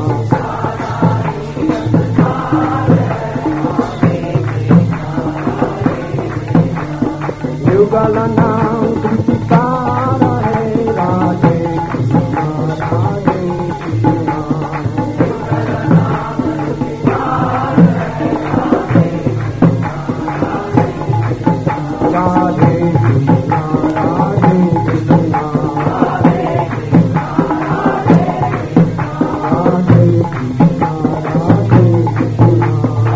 युगल नाम कृति सार है राधे कृष्णा राधे कृष्णा राधे कृष्णा राधे कृष्णा राधे कृष्णा राधे कृष्णा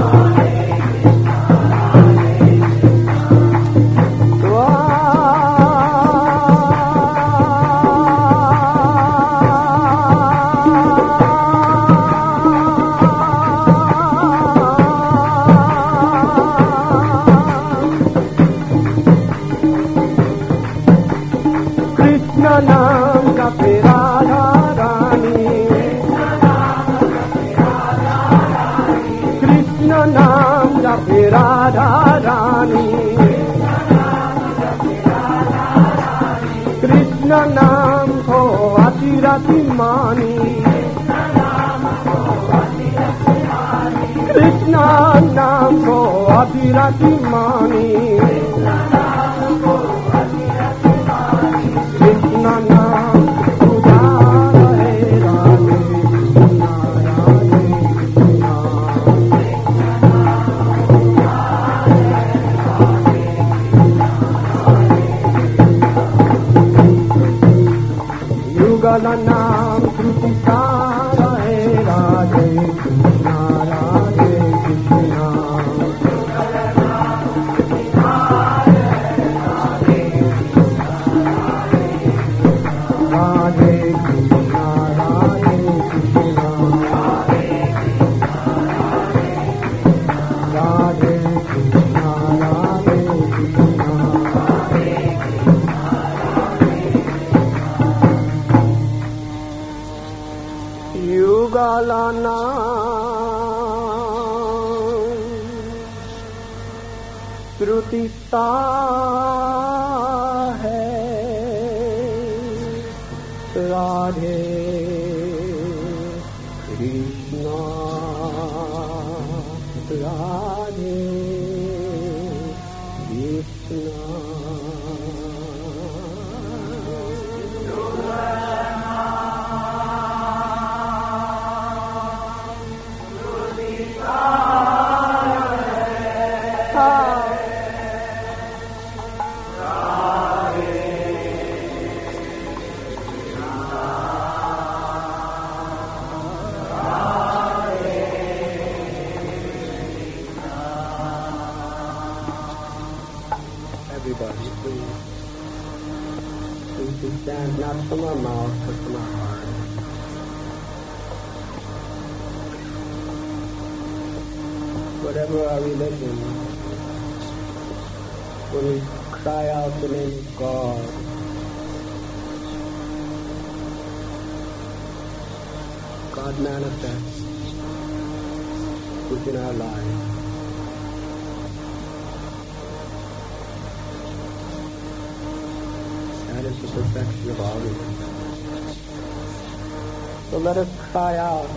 नाम जपे राधा रानी कृष्ण नाम जपे राधा रानी कृष्ण नाम को अति रति मानी कृष्ण नाम को अति रति मानी श्रुतिता है Radhe Krishna Radhe Krishna Everybody, please stand not from our mouth, but from our heart. Whatever our religion, when we cry out the name of God, God manifests within our lives. That is the perfection of all religion. So let us cry out.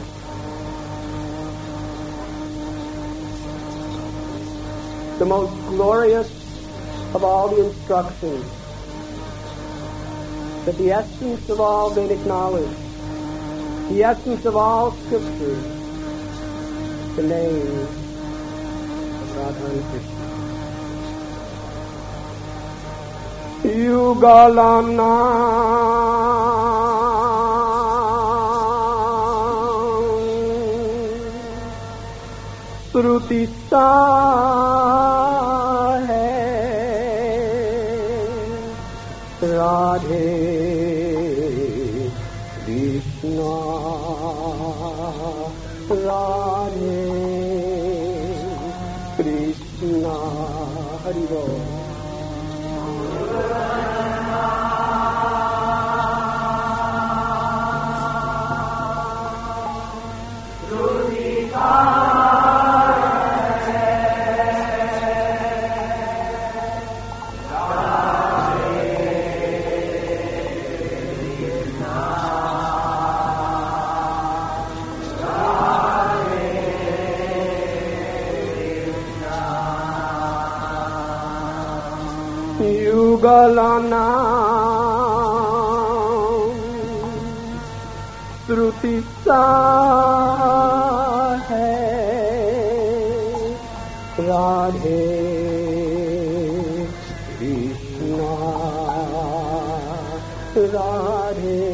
The most glorious of all the instructions, that the essence of all Vedic knowledge, the essence of all scriptures, the name of Radha and Krishna. Yugalana Srutisa hai Radhe Krishna Radhe Krishna Hari Bol. Yugalana Srutisa hai Radhe Krishna Radhe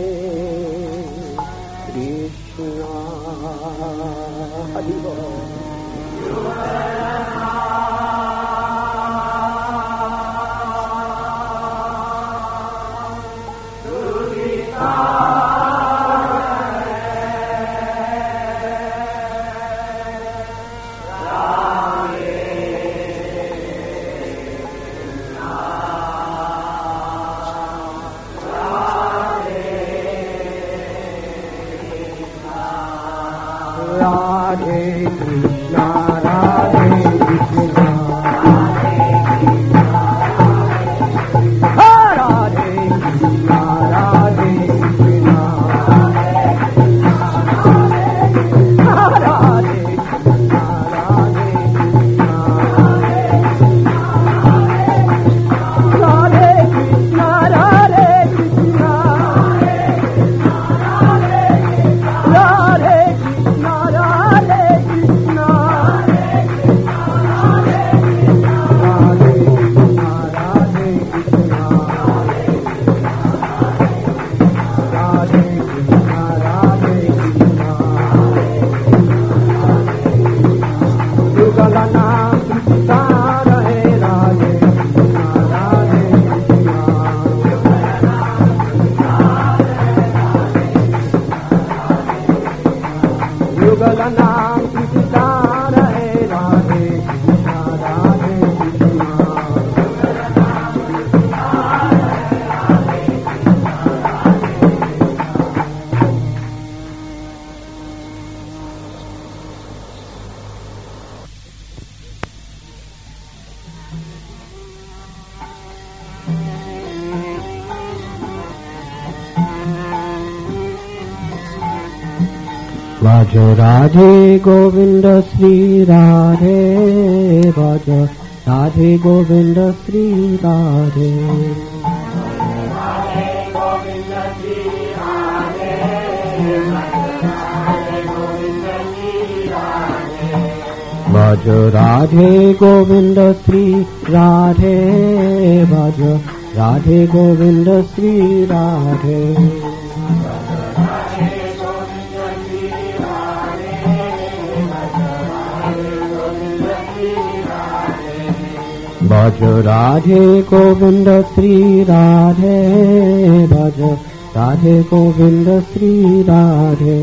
Krishna Hari Bol. Radhe Krishna, Radhe Krishna, Radhe Krishna, Radhe Krishna, Radhe Krishna, Radhe Krishna, Radhe Krishna, Radhe Krishna, Radhe Krishna, Radhe Krishna. Krishna रहे राधे कृष्णा राधे कृष्णा भज राधे गोविंद श्री राधे भज राधे गोविंद श्री राधे भज राधे गोविंद श्री राधे भज राधे गोविंद श्री राधे भज राधे गोविंद श्री राधे भज राधे गोविंद श्री राधे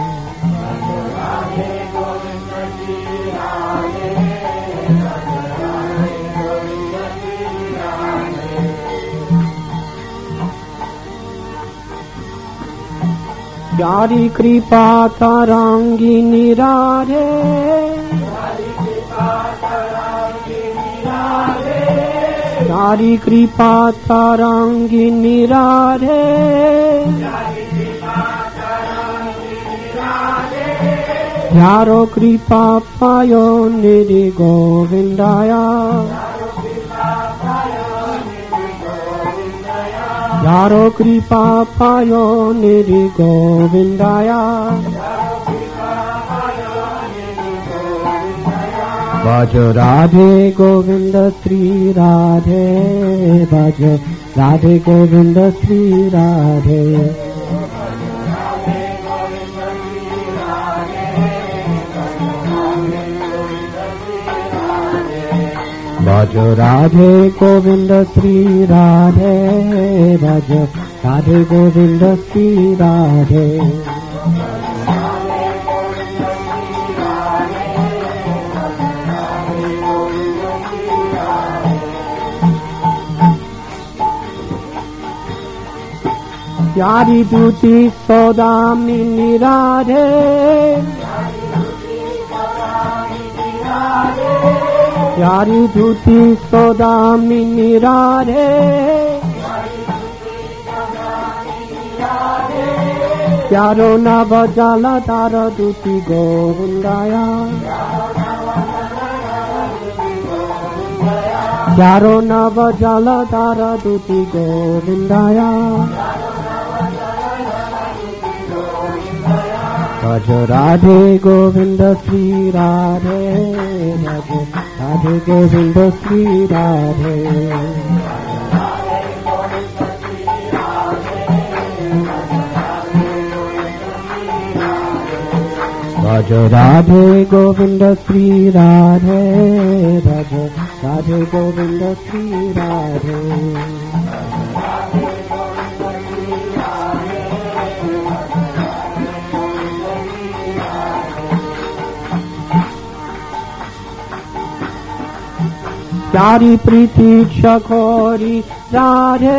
प्यारी कृपा तारांगिनी राधे प्यारी कृपा तारांगिनी राधे प्यारो कृपा पायो निधि गोविंदाया प्यारो कृपा पायो निधि गोविंदाया भज राधे गोविंद श्री राधे भज राधे गोविंद श्री राधे भज राधे गोविंद श्री राधे भज राधे गोविंद श्री राधे प्यारी दूती सौदामिनी राधे प्यारी दूती सौदामिनी राधे प्यारो नव जाला तार दूती गोविंदाया प्यारो नव जाला तार दूती गोविंदाया भज राधे गोविंद श्री राधे भज राधे गोविंद श्री राधे भज राधे गोविंद श्री राधे भज राधे गोविंद श्री राधे प्यारी प्रीति चकोरी राधे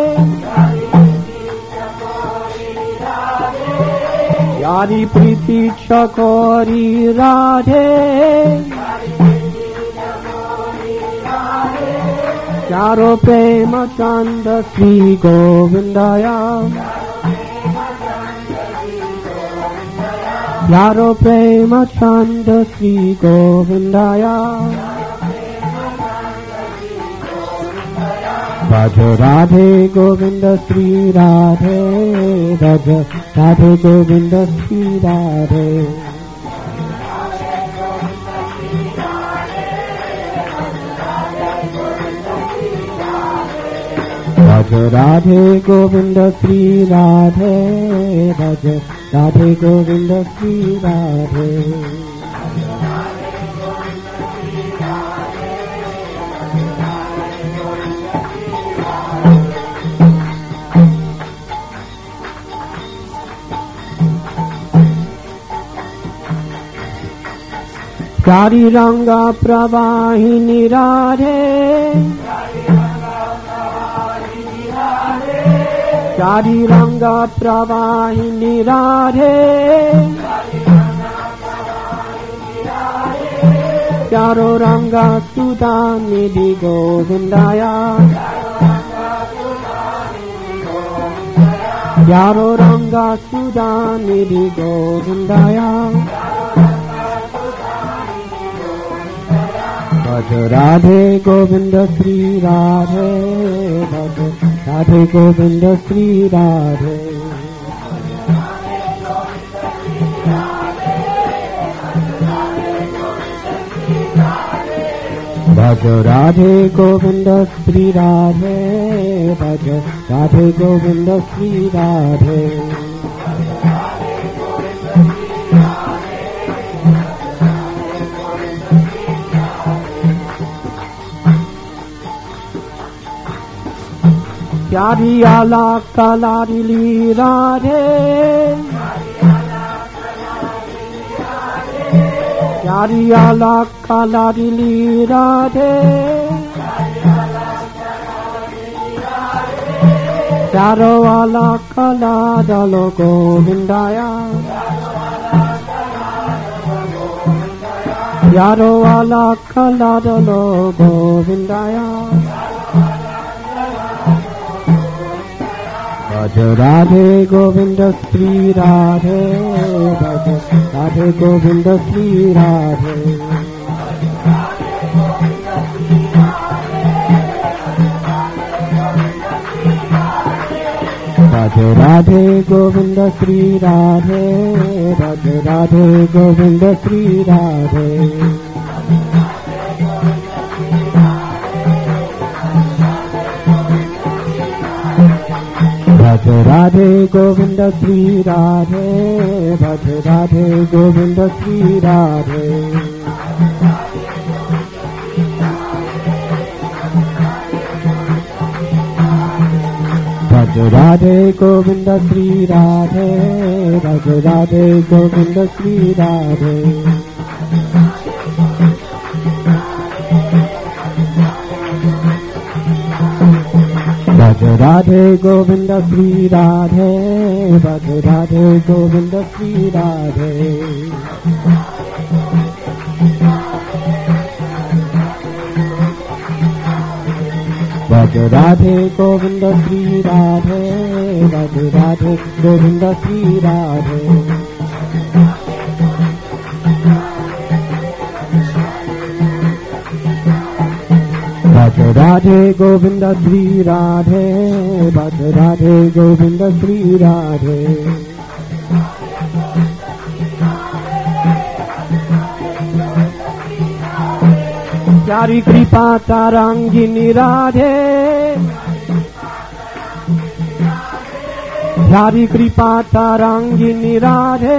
प्यारी प्रीति चकोरी राधे प्यारो प्रेम चंद श्री गोविंदाया प्यारो प्रेम चंद श्री गोविंदाया भज राधे गोविंद श्री राधे भज राधे गोविंद श्री राधे भज राधे गोविंद श्री राधे भज राधे गोविंद श्री राधे चारि रंग प्रवाहिनी राधे, चारि रंग प्रवाहिनी राधे, चारो रंग सुधा निधि गोविंदाया, चारो रंग सुधा निधि गोविंदाया। भज राधे गोविंद श्री राधे, भज राधे गोविंद श्री राधे, भज राधे गोविंद श्री राधे, भज राधे गोविंद श्री राधे। प्यारी आला कलारिली राधे, प्यारी आला कलारिली राधे, चारो वाला कला डालो गोविंदाया, चारो वाला कला डालो गोविंदाया। भज राधे गोविंद श्री राधे, भज राधे गोविंद श्री राधे, भज राधे गोविंद श्री राधे, भज राधे गोविंद श्री राधे, भज राधे गोविंद श्री राधे, भज राधे गोविंद श्री राधे, भज राधे गोविंद श्री राधे, भज राधे गोविंद श्री राधे, भज राधे गोविंद श्री राधे, भज राधे गोविंद श्री राधे, भज राधे गोविंद श्री राधे, भज राधे गोविंद श्री राधे, भज राधे गोविंद श्री राधे, भज राधे गोविंद श्री राधे, चारि कृपा तारांगिनी राधे, चारि कृपा तारांगिनी राधे,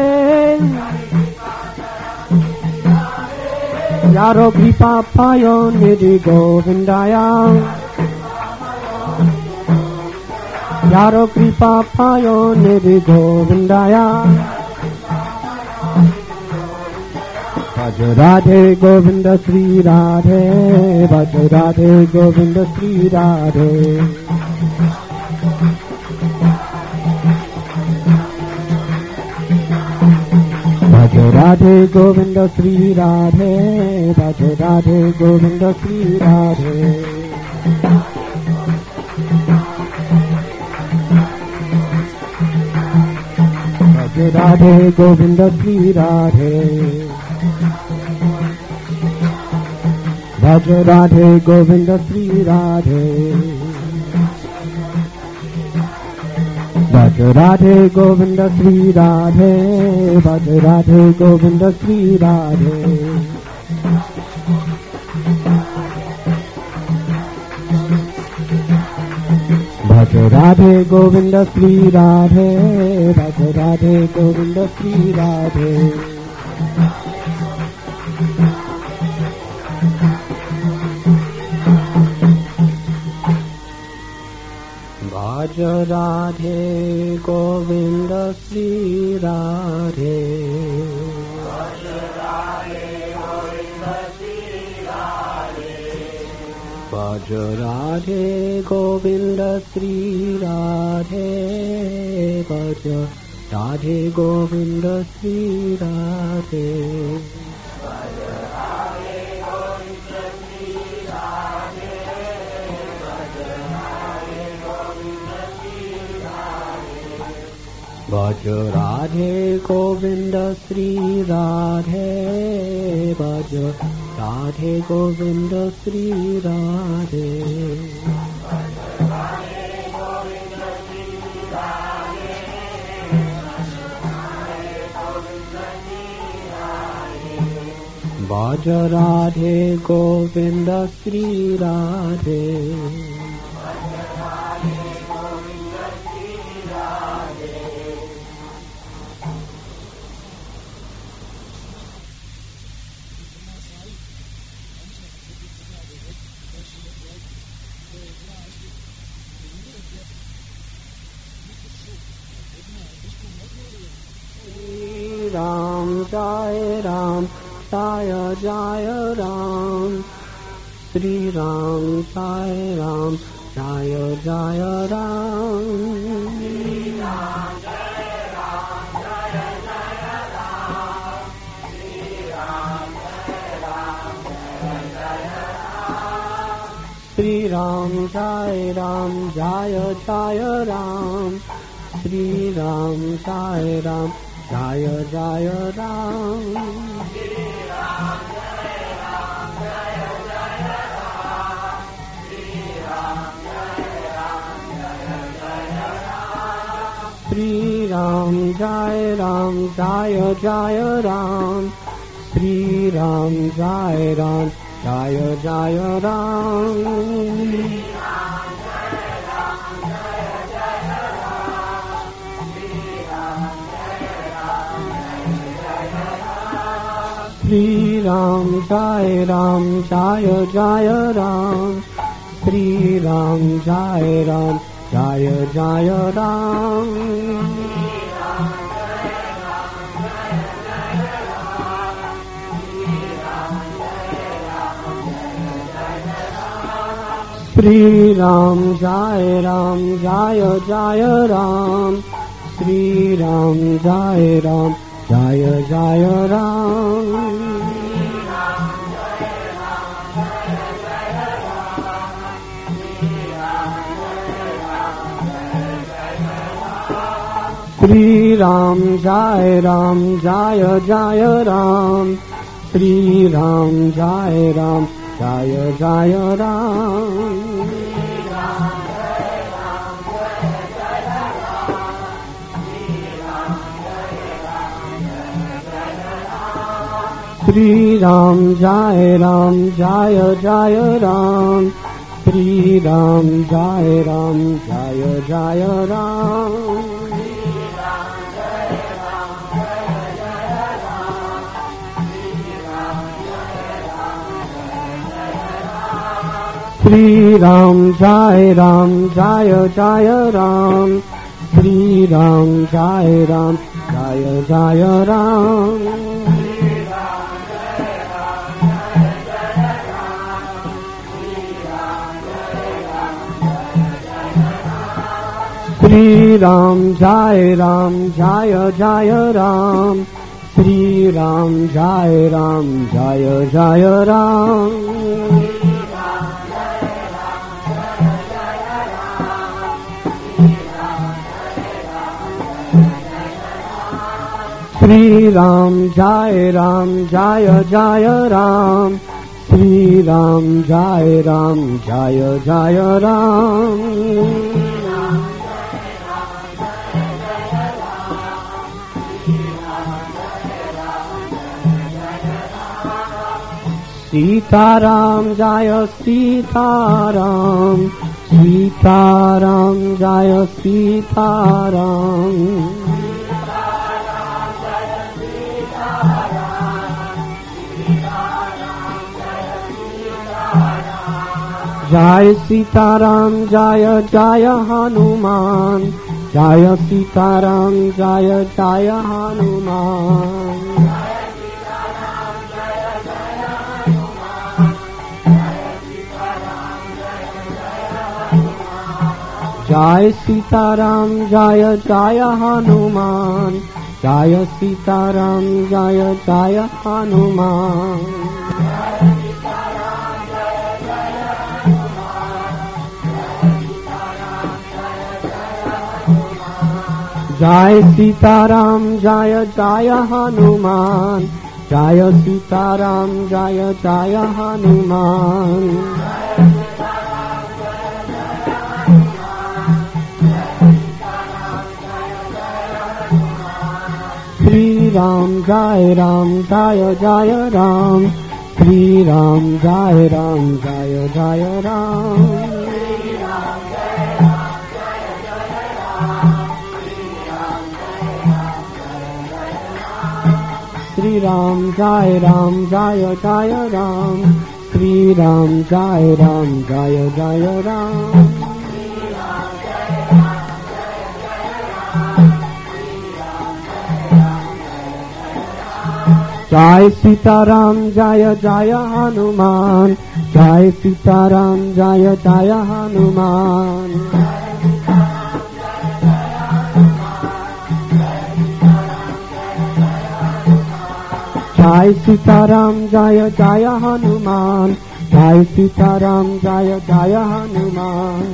चारो कृपा पायो निधि गोविंदाया, चारो कृपा पायो निधि गोविंदाया। भज राधे गोविंद श्री राधे, भज राधे गोविंद श्री राधे, भज राधे गोविंद श्री राधे, भज राधे गोविंद श्री राधे, भज राधे गोविंद श्री राधे, भज राधे गोविंद श्री राधे, भज राधे गोविंद श्री राधे, भज राधे गोविंद श्री राधे, भज राधे गोविंद श्री राधे, भज राधे गोविंद श्री राधे, भज राधे गोविंद श्री राधे, भज राधे गोविंद भज राधे गोविंद श्री राधे भज राधे गोविंद श्री राधे भज राधे गोविंद श्री राधे भज राधे गोविंद श्री राधे भज राधे गोविंद श्री राधे राम जय राम जय जय राम श्री राम जय राम जय जय राम श्री राम जय राम जय जय राम श्री राम जय राम जय जय राम श्री राम जय राम जय जय राम श्री राम जय राम जय जय राम श्री राम जय राम जय जय राम श्री राम जय राम जय जय राम श्री राम जय राम जय जय राम श्री राम जय राम जय जय राम श्री राम जय राम जय जय राम श्री राम जय राम जय जय राम श्री राम जय राम जय जय राम श्री राम जय राम जय जय राम श्री राम जय राम जय जय राम श्री राम जय राम जय जय राम श्री राम जय राम जय जय राम श्री राम जय राम जय जय राम श्री राम जय राम जय जय राम श्री राम जय राम जय जय राम सीताराम जय सीताराम सीताराम जय सीताराम जय सीताराम जय जय हनुमान जय सीताराम जय जय हनुमान जय सीताराम जय जय हनुमान, जय सीताराम जय जय हनुमान। जय सीताराम जय जय हनुमान, जय सीताराम जय जय हनुमान। श्री राम जय जय राम, श्री राम जय जय राम। श्री राम जय जय राम, श्री राम जय जय राम। जय सीताराम जय जय हनुमान, जय सीताराम जय जय हनुमान। जय सीताराम जय जय हनुमान, जय सीताराम जय जय हनुमान।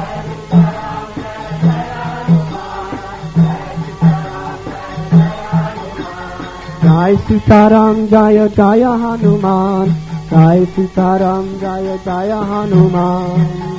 जय सीताराम जय जय हनुमान, जय सीताराम जय जय हनुमान।